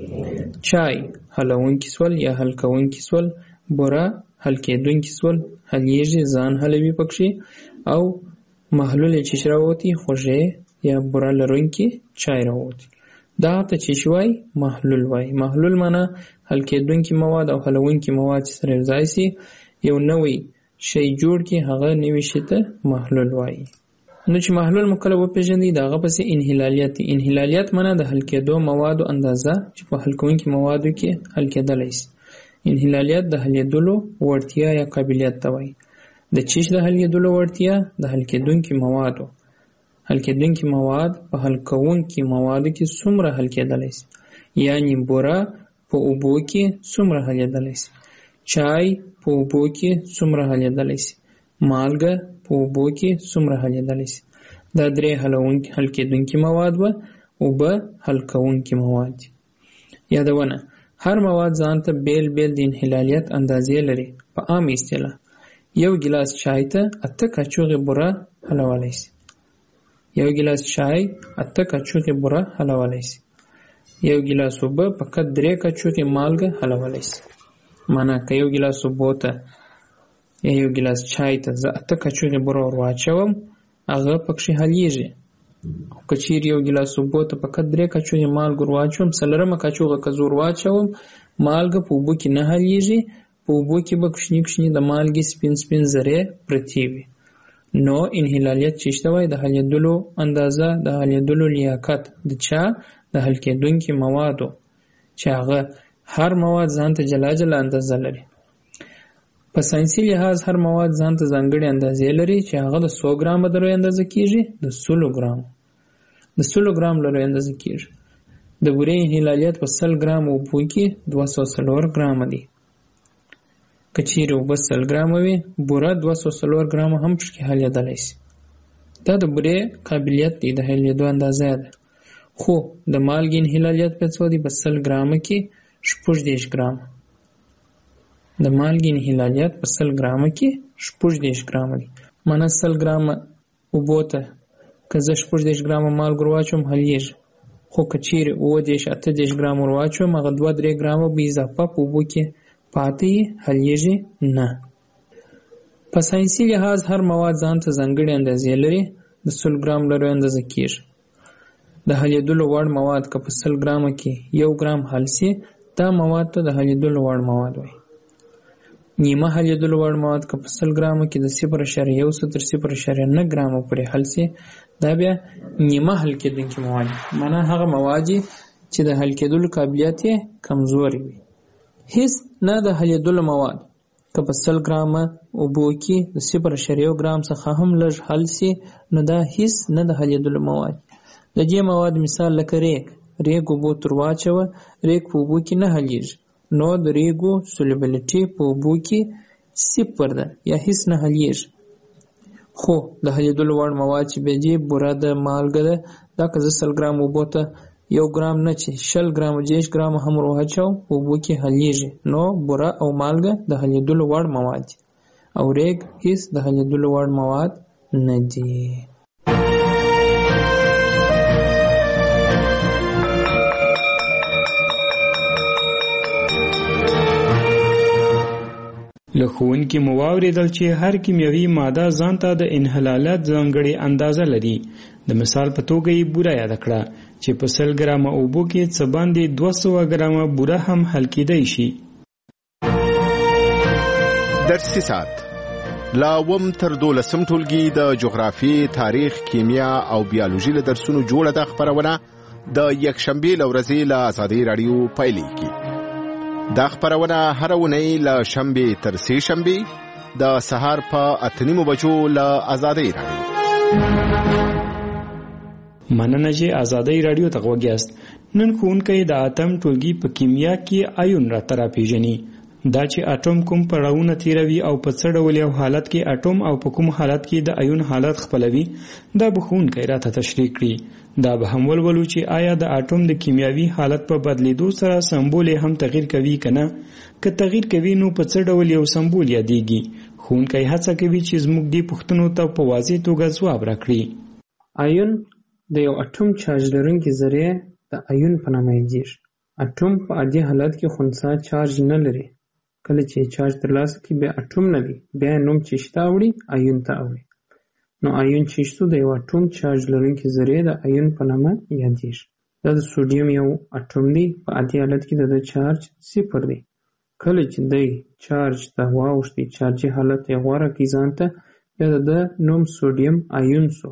چای حلونکي سول یا حل کوونکي سول. بوره حل کېدونکي سول، حلیږي ځان حلوي پکښې، او محلول چې راووتي خوږې یا بوره لرونکي چای راووتي. دا ته چې وایي محلول وایي. محلول معنا حل کېدونکي مواد او حلونکي مواد چې سره یوځای سي یو نوی شی جوړ کړي، هغه نوي شي ته محلول وایي. نو چې محلول مو کله وپېژنئ د هغه پسې انحلالیت دی. انحلالیت معنا د حل کېدو موادو اندازه چې په حل کوونکي موادو کې حل کېدلی سي. انحلالیت د حلیدلو وړتیا یا قابلیت ته وایي. د چیش د حلیدلو وړتیا د حل کېدونکي موادو. حل کېدونکي مواد په حل کوونکي موادو کې څومره حل کېدلی سي، یعنې بوره په اوبو کې څومره حلیدلی سي، چای په اوبو کې څومره حلیدلی سي، مالګه په اوبو کې څومره حلیدلی سي. دا درې حل کېدونکي مواد و، اوبه حل کوونکي مواد. یادونه: هر مواد ځان ته بیل بیل د انحلالیت اندازې لري. په عام اصطلاح یو ګیلاس چای ته 8 کاچوغې بوره حلولی سي. یو ګیلاس چای 8 کاچوغې بوره حلولی سي. یو ګیلاس اوبه فقط 3 کچوغې مالګه حلولی شي. معنا که یو ګیلاس اوبو ته یا یو ګیلاس چای ته زه 8 کچوغې بوره ور واچوم هغه پکښې حلیږي. که چیرې یو ګیلاس اوبو ته فقط 3 کچوغې مالګه ور واچوم 4مه کچوغه که زه ور واچوم مالګه په اوبو کې نه حلیږي، په اوبو کې به کوچني کوچني د مالګې سپین ذرې پرتې وي. نو انحلالیت چې شته وای د حلیدلو اندازه د حلیدلو لیاقت د چا د حل کېدونکي موادو چې هغه هر مواد ځان ته جلا جلا اندازه لري. په ساینسي لحاظ هر مواد ځان ته ځانګړې اندازې لري چې هغه د 100 ګرامه د لوی اندازه کېږي، د 100 ګرام د 100 ګرام لوی اندازه کېږي. د بورې انحلالیت په 100 ګرام اوبو کې 204 ګرامه دی. که چیرې اوبه 100 ګرامه وي بوره 204 ګرامه هم پکې حلیدلی شي. دا د بورې قابلیت دی، د حلیدو اندازه ده. خو د مالګې انحلالیت په څو دی؟ په 100 ګرامه کې 14 ګرامه. د مالګې انحلالیت په 100 ګرامه کې 14 ګرامه دی. معنا 100 ګرامه اوبو ته که زه 14 ګرامه مالګه واچوم حلیږي. خو که چیرې 18 ګرامه واچوم هغه 2-3 ګرامه به اضافه په اوبو کې پاتې حلیږي نه. په ساینسي لحاظ هر مواد ځان ته ځانګړې اندازې لري، د 100 ګرام لري اندازه کېږي. د حلیدلو وړ مواد که په 100 ګرامه کې 1 ګرام حل شي دا مواد ته د حلیدلو وړ مواد وایي. نیمه حلیدلو وړ مواد که په 100 ګرامه کې د 0.1 تر 0.9 ګرامه پورې حل شي دا بیا نیمه حل کېدونکي مواد دي. معنا هغه مواد چې د حل کېدلو قابلیت یې کمزوري وي. هیڅ نه د حلیدلو مواد که په 100 ګرامه اوبو کې د 0.1 ګرام څخه هم لږ حل شي نو دا هیڅ نه د حلیدلو مواد. د دې مواد مثال لکه ریګ اوبو تر واچوه ریګ په اوبو کې نه حلیږي نو د ریګو سولوبیلیټي په اوبو کې 0 ده یا هیڅ نه حلیږي. خو د حلیدلو وړ مواد چې به دي بوره ده مالګه ده دا که زه 100 ګرام اوبو ته 1 ګرام نه چې 20 ګرام 10 ګرام هم واچو اوبو کې حلیږي نو بوره او مالګه د حلیدلو وړ مواد دي او ریګ هیڅ د حلیدلو وړ مواد نه دي. له ښوونکي مو واورېدل چې هر کیمیاوي ماده ځان ته د انحلالات ځانګړې اندازه لري. د مثال په توګه یې بوره یاده کړه چې په 100 ګرامه اوبو کې څه باندې 200 ګرامه بوره هم حل کېدی شي. درسي ساعت لا وم تر 12 ټولګي د جغرافي، تاریخ، کیمیا او بیولوژي له درسونو جوړه ده خبرونه د یکشنبه لورځي له آزادۍ رادیو پیلېږي. دا خبرونه هر اونۍ له شنبه تر سه شنبه د سهار په 8:30 بجو له آزادۍ رادیو. مننه چې آزادۍ رادیو ته غوږیاست. نن ښوونکی د اتم ټولګي په کیمیا کې آیون را تراپیژني. دا چې اټوم کوم پړاوونه تیروي او په څه ډول یو حالت کې اټوم او په کوم حالت کې د آیون حالت خپلوي دا به ښوونکی راته تشریح کړي. دا به هم ولولو چې آیا د اټوم د کیمیاوي حالت په بدلیدو سره سمبول هم تغییر کوي کنه، که تغییر کوي نو په څه ډول یو سمبول یادېږي. ښوونکی هڅه کوي چې زموږ دې پوښتنو ته په واضح توګه ځواب راکړي. آیون د یو اټوم چارج لرونکي ذرې د آیون په نامه یادېږي. اټوم په عادي حالت کې خنثی چارج نه لري. کله چې چارج ترلاسه کړي بیا اټوم نه دی، بیا نوم چې شته وړي آیون ته اوړي. نو آیون چې شته د یو اټوم چارج لرونکي ذرې د آیون په نامه یادېږي. دا د سوډیم یو اټوم دی، په عادي حالت کې د چارج 0 دی. کله چې دی چارج ته واوښتي چارجي حالت یې غوره کړي ځان ته بیا د نوم سوډیم آیون سو.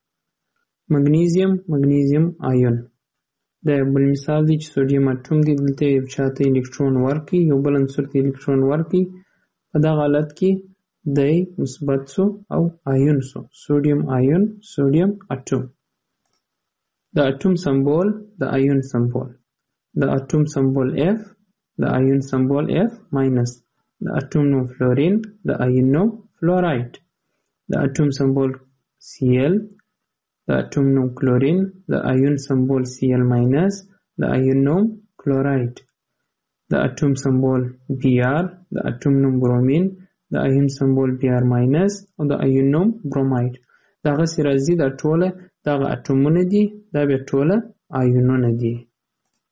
مګنیزیم آیون دا بل مثال دی چې سوډیم اټوم دی، دلته یو چاته الکترون ورکړي یو بل عنصر ته الکترون ورکړي په دغه حالت کې دی مثبت سو او آیون سو. سوډیم آیون، سوډیم اټوم. د اټوم سمبول د آیون سمبول. د اټوم سمبول F، د آیون سمبول F-، د اټوم نوم فلورین، د آیون نوم فلورایډ. د اټوم سمبول Cl، د اټوم نوم کلورین، د آیون سمبول Cl-، د آیون نوم کلورایډ. د اټوم سمبول Br، د اټوم نوم برومین، د آیون سمبول Br- او د آیون نوم برومایډ. دغه سي راځي دا ټوله دغه اټومونه دي، دا بیا ټوله آیونونه دي.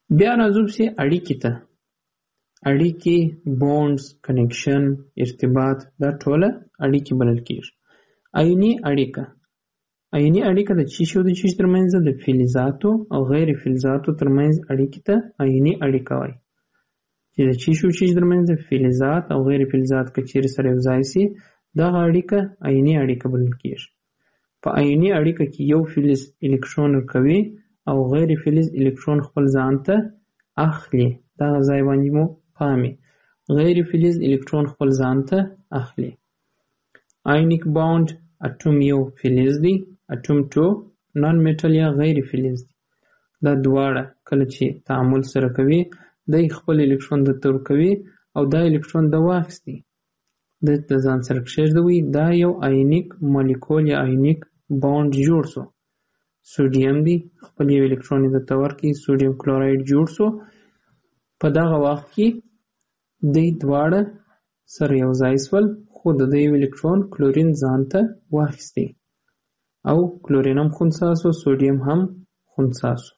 بیا راځو چې اړیکې ته. اړیکې، بونډز، کنیکشن، ارتباط، دا ټوله اړیکې بلل کېږي. آیوني اړیکه. آیوني اړیکه د څه شي د څه ترمنځ د فلزاتو او غیر فلزاتو ترمنځ اړیکې ته آیوني اړیکه وایي. چې د څه شي ترمنځ د فلزات او غیر فلزات که چیرې سره یو ځای شي دغه اړیکه آیوني اړیکه بلل کېږي. په آیوني اړیکه کې یو فلز الکترون ورکوي او غیر فلز الکترون خپل ځان ته اخلي. دغه ځای باندې مو پامې. غیر فلز الکترون خپل ځان ته اخلي. آیونیک باوند، اټوم یو فلز دی، اټوم 2 نان میټل یا غیر فلز دی. دا دواړه کله چې تعامل سره کوي د خپل الکترون د تور کوي او دا الکترون د واخستي د ځان سره کښېږدوي. دا یو آیونیک مالیکول یا آیونیک باوند جوړ شو. سوډیم دی، خپل یو الکترون د تور کې سوډیم کلوراید جوړ شو. په دغه وخت کې د دواړه سره یو ځای شول خو د یو الکترون کلورین ځان ته واخیستی او کلورین هم خنثی شو، سوډیم هم خنثی شو.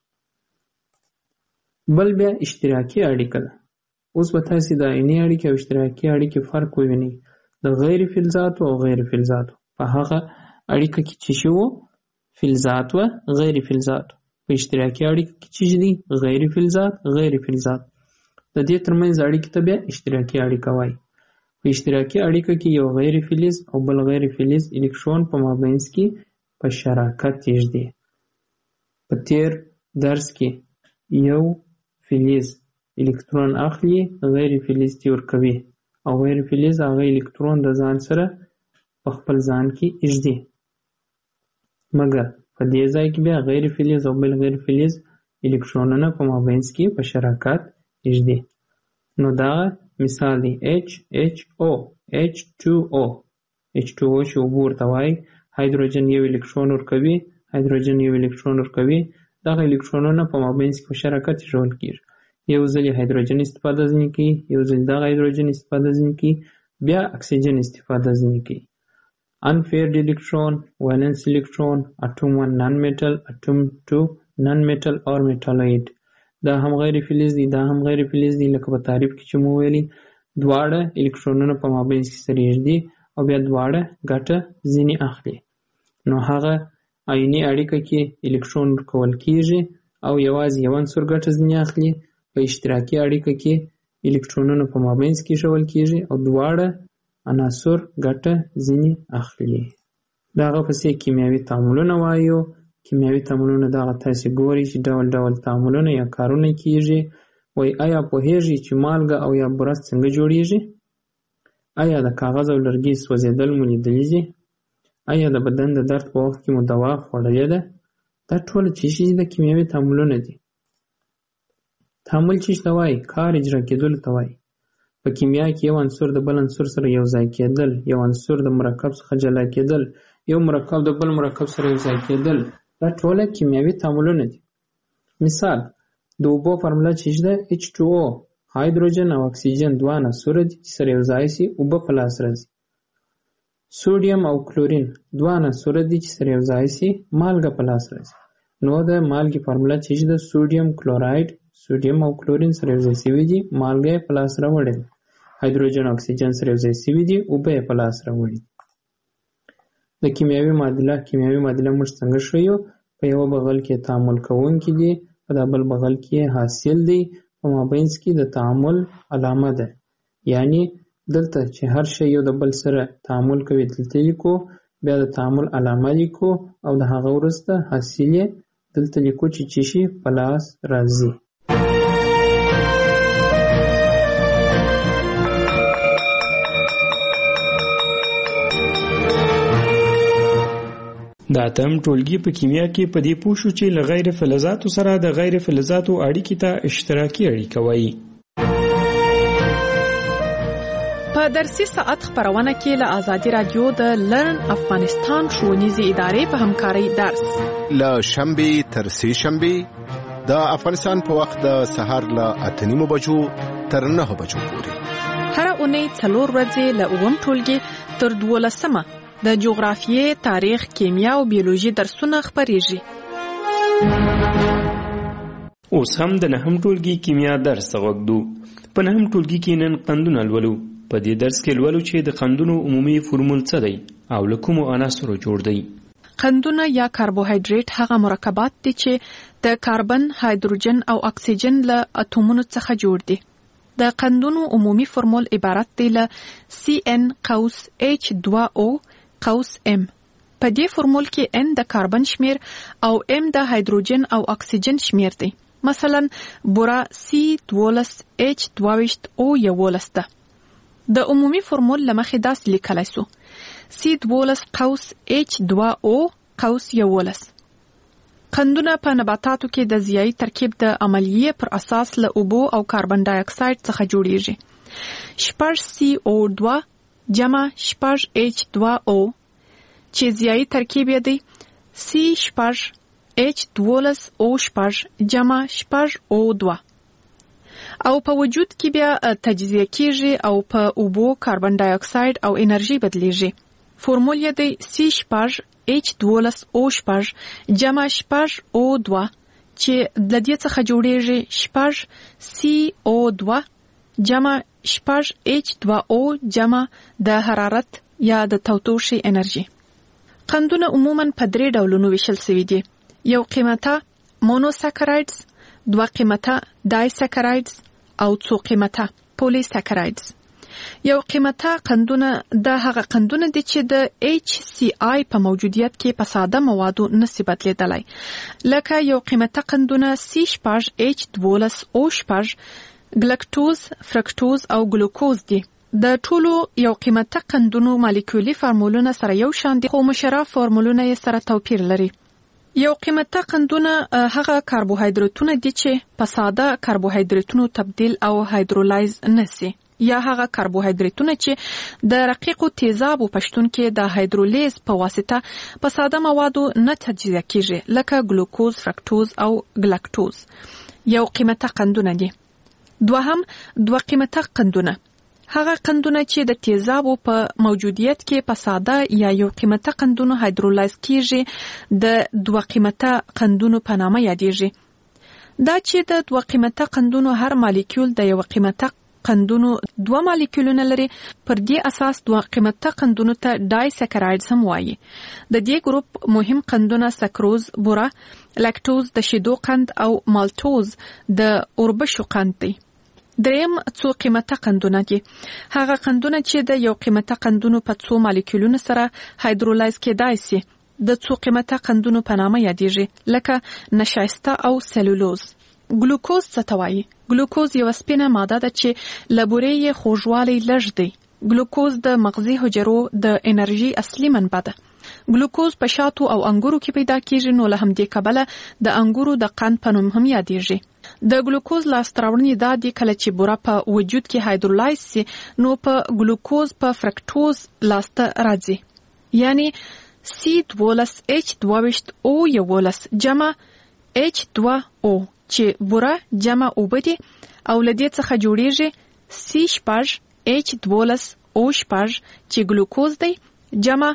بل بیا اشتراکي اړیکه ده. اوس به تاسې د آیوني اړیکې او اشتراکي اړیکې فرق ووینئ. د غیر فلزاتو او غیر فلزاتو په هغه اړیکه کې چې شي وو فلزات و غیر فلزات. په اشتراکي اړیکه کې چې دي غیر فلزات غیر فلزات. د دې ترمنځ اړیکې ته بیا اشتراکي اړیکه وایي. په اشتراکي اړیکه کې یو غیر فلز او بل غیر فلز الکترون په مابینځ کې په شراکت یږدي. په تیر درس کې یو فلز الکترون اخلي، غیر فلز ته ورکوي او غیر فلز هغه الکترون د ځان سره په خپل ځان کې یږدي. مګر په دې ځای کې بیا غیر فلز او بل غیر فلز الکترونونه په مابینځ کې په شراکت یږدي. نو دا مثال دی HHO، H2O. H2O چې اوبه ورته وایي، هایدروجن یو الکترون ورکوي، هایدروجن یو الکترون ورکوي. دغه الکترونونه په مابینځ کې په شراکت ایښودل کېږي. یو ځل هایدروجن استفاده ځینې کوي، یو ځل دغه هایدروجن استفاده ځینې کوي، بیا اکسیجن استفاده ځینې کوي. unpaired electron، valence electron، atom 1 non metal، atom 2 non metal or metalloid. دا هم غیر فلز دي، دا هم غیر فلز دي. لکه په تعریف کې چې مو ویلي دواړه الکترونونه په مابینځ کې سره یږدي او بیا دواړه ګټه ځینې اخلي. نو هغه آیوني اړیکه کې الکترون ورکول کېږي او یوازې یو عنصر ګټه ځینې اخلي. په اشتراکي اړیکه کې الکترونونه په مابینځ کې ایښودل کېږي او دواړه عناصر ګټه ځینې اخلي. دغه پسې کیمیاوي تعاملونه وایو. کیمیاوي تعاملونه دغه تاسې ګورئ چې ډول ډول تعاملونه یا کارونه کېږي. وایي آیا پوهېږئ چې مالګه او یا برس څنګه جوړېږي؟ آیا د کاغذ او لرګي سوځېدل مو لیدلي دي؟ آیا د بدن د درد په وخت کې مو دوا خوړلې ده؟ دا ټول څه شي د کیمیاوي تعاملونه دي. تعامل څه ته وایي؟ کار اجرا کېدلو ته وایي. په کیمیا کې یو عنصر د بل عنصر سره یو ځای کېدل، یو عنصر د مرکب څخه جلا کېدل، یو مرکب د بل مرکب سره یو ځای کېدل، دا ټوله کیمیاوي تعاملونه دي. مثال د اوبو فارموله چې ده H2O، هایدروجن او اکسیجن دوه عناصر دي چې سره یو ځای شي اوبه په لاس راځي. سوډیم او کلورین دوه عناصر دي چې سره یو ځای شي مالګه په لاس راځي. نو د مالګې فارموله چې ده سوډیم کلوراید، سوډیم او کلورین سره یو ځای شوي دي، مالګه یې په لاس راوړې ده. هایدروجن او اکسیجن سره یو ځای شوي دي، اوبه یې په لاس راوړي. د کیمیاوي معادله موږ څنګه ښیو؟ په یو بغل کې تعامل کوونکي دي، په دا بل بغل کې حاصل دی، په مابینځ کې د تعامل علامه ده. یعنی دلته چې هر شی یو د بل سره تعامل کوي دلته لیکو، بیا د تعامل علامه لیکو او د هغه وروسته حاصل یې دلته لیکو چې څه شي په لاس راځي. د اتم ټولګي په کیمیا کې په دې پوه شو چې له غیر فلزاتو سره د غیر فلزاتو اړیکې ته اشتراکي اړیکه وایي. په درسي ساعت خبرونه کې له آزادي رادیو د لرن افغانستان ښوونیزې ادارې په همکارۍ درس له شنبې تر سې شنبې د افغانستان په وخت د سهار له 8:30 بجو تر 9 بجو پورې. هر اونۍ 4 ورځې له 9 ټولګي تر 12 د جغرافیې، تاریخ، کیمیا او بیولوژي درسونه خبرېږي. اوس هم د 9م ټولګي کیمیا درس ته وګدو. په 9م ټولګي کې نن قندونه لولو. په دې درس کې لولو چې د قندونو عمومي فورمول څه دی او له کومو عناصرو جوړ دی. قندونه یا کاربوهایډریټ هغه مرکبات دي چې د کاربن، هایدروجن او اکسیجن له اتومونو څخه جوړ دي. د قندونو عمومي فورمول عبارت دی له CN(H2O)M. په دې فورمول کې N د کاربن شمیر او M د هایدروجن او اکسیجن شمیر دی. مثلا بوره C12H22O11 ده. د عمومي فورمول لمخې داسې لیکلای سو C12H2O11. قندونه په نباتاتو کې د ضیایي ترکیب د عملیې پر اساس له اوبو او کاربن ډای اکساید څخه جوړیږي. 6CO2 جمع 6H2O چې ضیایي ترکیب یې دی C6H12O جمع 6O2 او په وجود کې بیا تجزیه کیږي او په اوبو، کاربن ډای اکساید او انرژي بدلیږي. فورمول یې دی C6H12O جمع 6O2 چې د دې څخه جوړیږي 6CO2 جمع 6H2O جمع د حرارت یا د تودوخې انرژي. قندونه عموماً په 3 ډولونو ویشل شوي دي. یو قیمته مونوساکرایډز، 2 قیمته ډایساکرایډز او 3 قیمته پولیساکرایډز. یو قیمته قندونه د هغه قندونه دي چې د HCI په موجودیت کې په ساده موادو نشي بدلیدلای. لکه یو قیمته قندونه C6H12O، ګلکټوز، فرکټوز او ګلوکوز دي. د ټولو یو قیمته قندونو مالیکولي فورمولونه سره یو شان دي، خو مشره فورمولونه یې سره توپیر لري. یو قیمته قندونه هغه کاربوهایډریټونه دي چې په ساده کاربوهایډریټونو تبدیل او هایدرولایز نشي، یا هغه کاربوهایډریټونه چې د رقیقو تیزابو په شتون کې د هایدرولیز په واسطه په ساده موادو نه تجزیه کیږي، لکه ګلوکوز، فرکټوز او ګلکټوز. یو قیمته قندونه دي. دوهم 2 قیمته قندونه هغه قندونه چې د تیزابو په موجودیت کې په ساده یا یو قیمته قندونو هایدرولایز کیږي د 2 قیمته قندونو په نامه یادېږي. دا چې د 2 قیمته قندونو هر مالیکول د یو قیمته قندونو 2 مالیکولونه لري، پر دې اساس 2 قیمته قندونو ته ډایساکرایډز هم وایي. د دې ګروپ مهم قندونه سکروز، بوره، لاکټوز د شیدو قند او مالټوز د اوربشو قند دی. دریم 2 قیمته قندونه دي. هغه قندونه چې د یو قیمته قندونو په 2 مالیکولونو سره هایدرولایز کېدای شي د 2 قیمته قندونو په نامه یادېږي، لکه نشایسته او سلولوز. ګلوکوز څه ته وایي؟ ګلوکوز یو سپینه ماده ده چې له بورې یې خوږوالی لږ دی. ګلوکوز د مغزي حجرو د انرژي اصلي منبع ده. ګلوکوز په شاتو او انګورو کې پیدا کیږي، نو له همدې کبله د انګورو د قند په نوم هم یادېږي. د ګلوکوز لاسته راوړنې دا دي کله چې بوره په وجود کې هایدرولایز شي، نو په ګلوکوز په فرکټوز لاسته راځي، یعنی C12H22O11 جمع H2O چې بوره جمع اوبه دي او له دې څخه جوړیږي C6H12O چې ګلوکوز دی جمع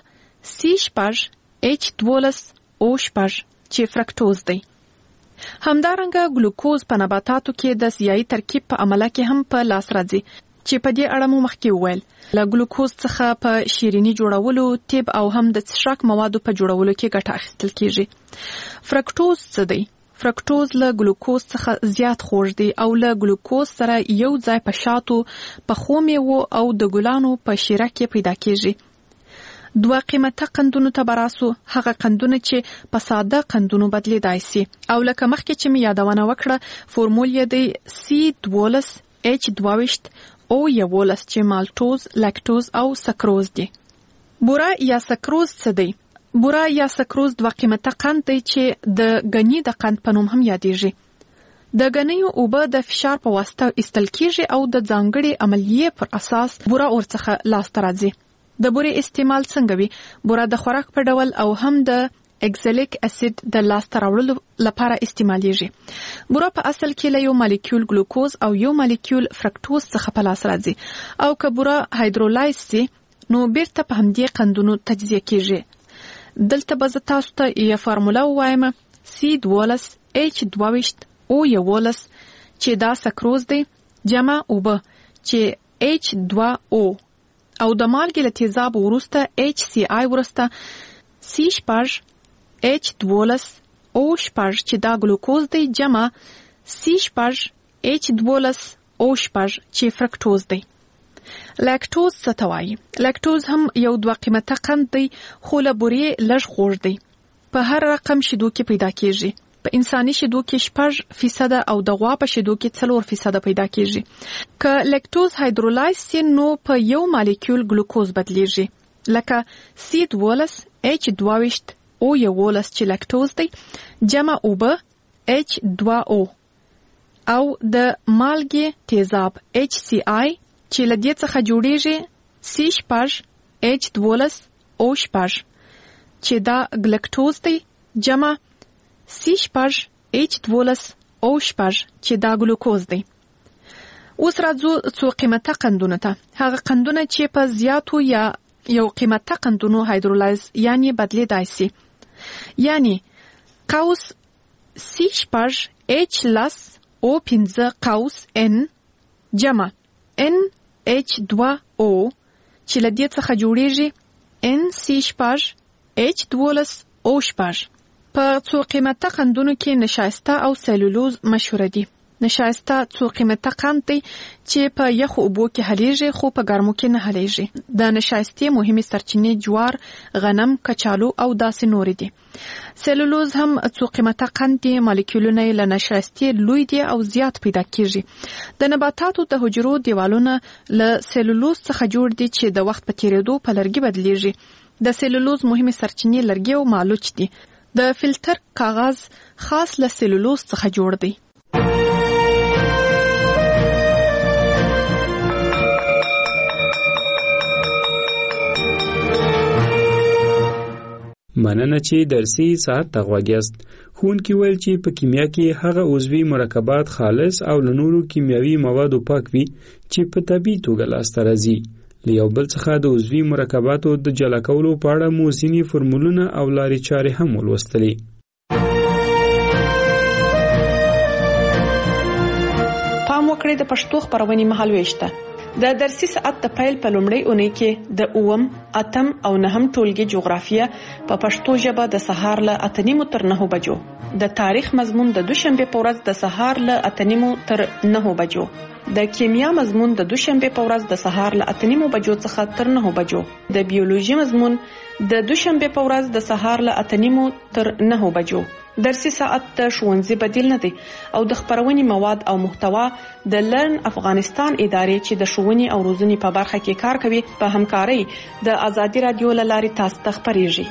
C6H12O چې فرکټوز دی. همدارنګه ګلوکوز په نباتاتو کې د ضیایي ترکیب په عمله کې هم په لاس راځي، چې په دې اړه مو مخکې وویل. له ګلوکوز څخه په شیرینی جوړولو، طب او هم د څښاک موادو په جوړولو کې ګټه اخیستل کیږي. فرکټوز څه دی؟ فرکټوز له ګلوکوز څخه زیات خوږ دی او له ګلوکوز سره یو ځای په شاتو، په خو میوو او د ګلانو په شیره کې پیدا کیږي. 2 قیمته قندونو ته براسو، هغه قندونه چې په ساده قندونو بدلیدای شي، او لکه مخکې چې می یادونه وکړه فورمول یې دی C12H22O11 چې مالټوز، لاکټوز او سکروز دي. بوره یا سکروز څه دی؟ بوره یا سکروز 2 قیمته قند دی چې د غنی د قند په نوم هم یادېږي. د غنیو اوبه د فشار په واسطه ایستل کیږي او د ځانګړي عملیې پر اساس بوره ورڅخه لاسته راځي. د بورې استعمال څنګه وي؟ بوره د خوراک په ډول او هم د اکزالیک اسید د لاسته راوړلو لپاره استعمالیږي. بوره په اصل کې له یو مالیکول ګلوکوز او یو مالیکول فرکټوز څخه په لاس راځي، او که بوره هایدرولایز شي نو بیرته په همدې قندونو تجزیه کیږي. دلته به زه تاسو ته یو فارموله ووایم C12H22 O11 چې دا سکروز دی جمع اوبه چې H2O او د مالګې له تیزاب وروسته HCl وروسته C12H12O چې دا ګلوکوز دی جمع C12H12O چې فرکټوز دی. لاکټوز څه ته وایي؟ لاکټوز هم یو 2 قیمته قند دی خو له بورې لږ خوږ دی. په هر رقم شیدو کې پیدا کیږي. په انساني شیدو کې 6% او د غوا په شیدو کې 4% پیدا کیږي. که لاکټوز هایدرولایز سي نو په یو مالیکول ګلوکوز بدلیږي لکه C12H12O11 چې لاکټوز دی جمع اوبه H2O او د مالګې تیزاب HCl چې له دې څخه جوړیږي C12H12O چې دا ګلکټوز دی جمع C12H12O چې دا ګلوکوز دی. اوس راځو څو قیمته قندونه ته. هغه قندونه چې په زیاتو یا یو قیمته قندونو هایدرولایز یعنی بدلیدای شي. یعنی قوس C12H15 جمع NH2O چې له دې څخه جوړیږي NC12H12O. په څو قیمته قندونو کې نشایسته او سلولوز مشهور دي. نشایسته څو قیمته قند دی چې په یخو اوبو کې حلیږي خو په ګرمو کې نه حلیږي. د نشایستې مهمه سرچینې جوار، غنم، کچالو او داسې نور دي. سلولوز هم څو قیمته قند دی، مالیکولونه له نشایستې لوی دي او زیات پیدا کیږي. د نباتاتو د حجرو دیوالونه له سلولوز څخه جوړ دي چې د وخت په تیریدو په لرګي بدلیږي. د سلولوز مهمه سرچینې لرګي او مالوچ دي. د فلټر کاغذ خاص له سلولوز څخه جوړ دی. مننه چې درسي ساعت ته غوږیاست. ښوونکي ویل چې په کیمیا کې هغه عضوي مرکبات خالص او له نورو کیمیاوي موادو پاک وي چې په طبیعي توګه لاسته راځي. له یو بل څخه د عضوي مرکباتو د جلا کولو په اړه مو ځینې فورمولونه او لارې چارې هم ولوستلې. پام وکړئ د پښتو خبرونې مهالويشته. د درسي ساعت د پیل په لومړۍ اونۍ کې د 8 او 9 ټولګي جغرافیه په پښتو ژبه د سهار له 8:30 تر 9 بجو، د تاریخ مضمون د دوشنبه په ورځ د سهار له 8:30 تر 9 بجو، د کیمیا مضمون د دوشنبه په ورځ د سهار له 8:30 بجو څخه تر 9 بجو، د بیولوژي مضمون د دوشنبه په ورځ د سهار له 8:30 تر 9 بجو. درسي ساعت د ښوونځي بدیل نه دی او د خبرونې مواد او محتوا د لرن افغانستان ادارې چې د ښوونې او روزنې په برخه کې کار کوي په همکارۍ د ازادي رادیو له لارې تاسو ته خبرېږي.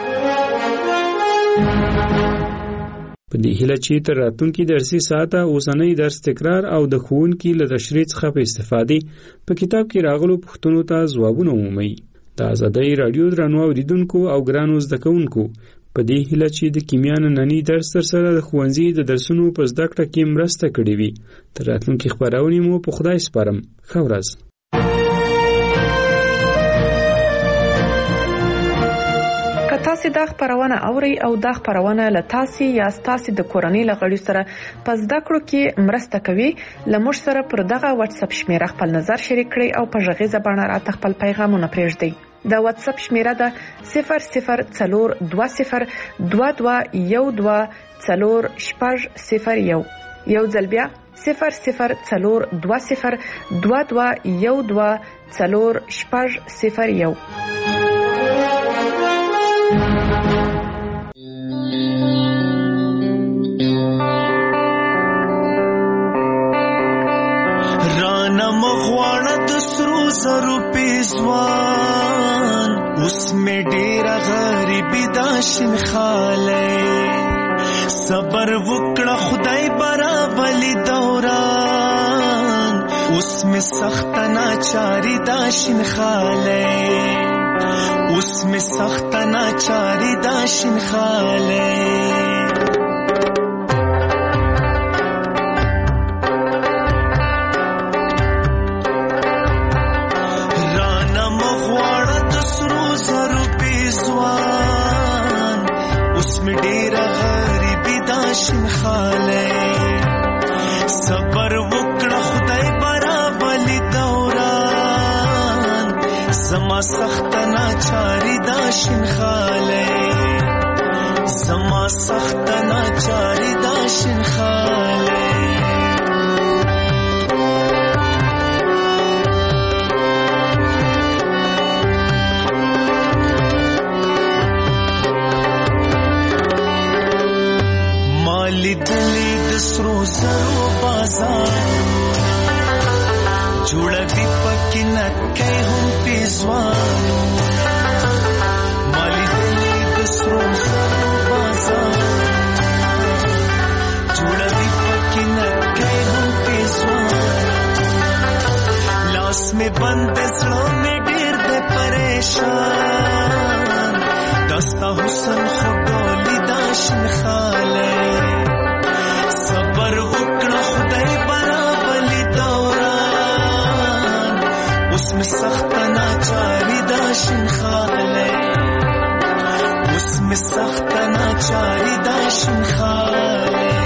په دې هیله چې تر راتلونکي درسي ساعته اوسنۍ درس تکرار او د ښوونکي له تشریح څخه په استفادې په کتاب کې راغلو پوښتنو ته ځوابونه ومومئ. د ازادي رادیو درنو اوریدونکو او ګرانو زده کوونکو په دې هیله چې د کیمیا نننی درس تر سره د ښوونځي د درسونو په زده کړه کې مرسته کړې وي. تر راتلونکي خبرونې مو په خدای سپارم. ښه ورځ. که تاسو دا خبرونه اورئ او دا خبرونه له تاسو یا تاسو د کورنۍ لغړي سره په زده کړو کې مرسته کوي، لمر سره پر دغه واتس اپ شمیره خپل نظر شریک کړئ او په ژغیزه باندې راته خپل پیغامونه پرېږدئ. د واتس اپ شمیره ده 004212124001. یو ځل بیا 004212124001. رانا مغواړه د سرو زرو پیزوان اوس می ډیره غریبی دا شین خاله صبر وکړه خدای برابلی دوران اوس می سخت ناچاری دا شین خاله اوس می سخت ناچاری دا شین خاله اوس می ډیره غریبی دا شین خاله زما سخت ناچاری دا شنخاله زما سخت ناچاری دا شنخاله مالی دلی دسرو زرو بازار جوړوي پکې نکې هم پیزوانو مالی دلی دسرو زرو بازار جوړوي پکې نکې هم پیزوانو لاس میں بند زړه میں ډېر دې پریشان دستا حسن خډولي دا شنخاله صبر وکړه خدای برابلی دوران اوس می سخت ناچاری دا شنخاله اوس می سخت ناچاری دا شنخاله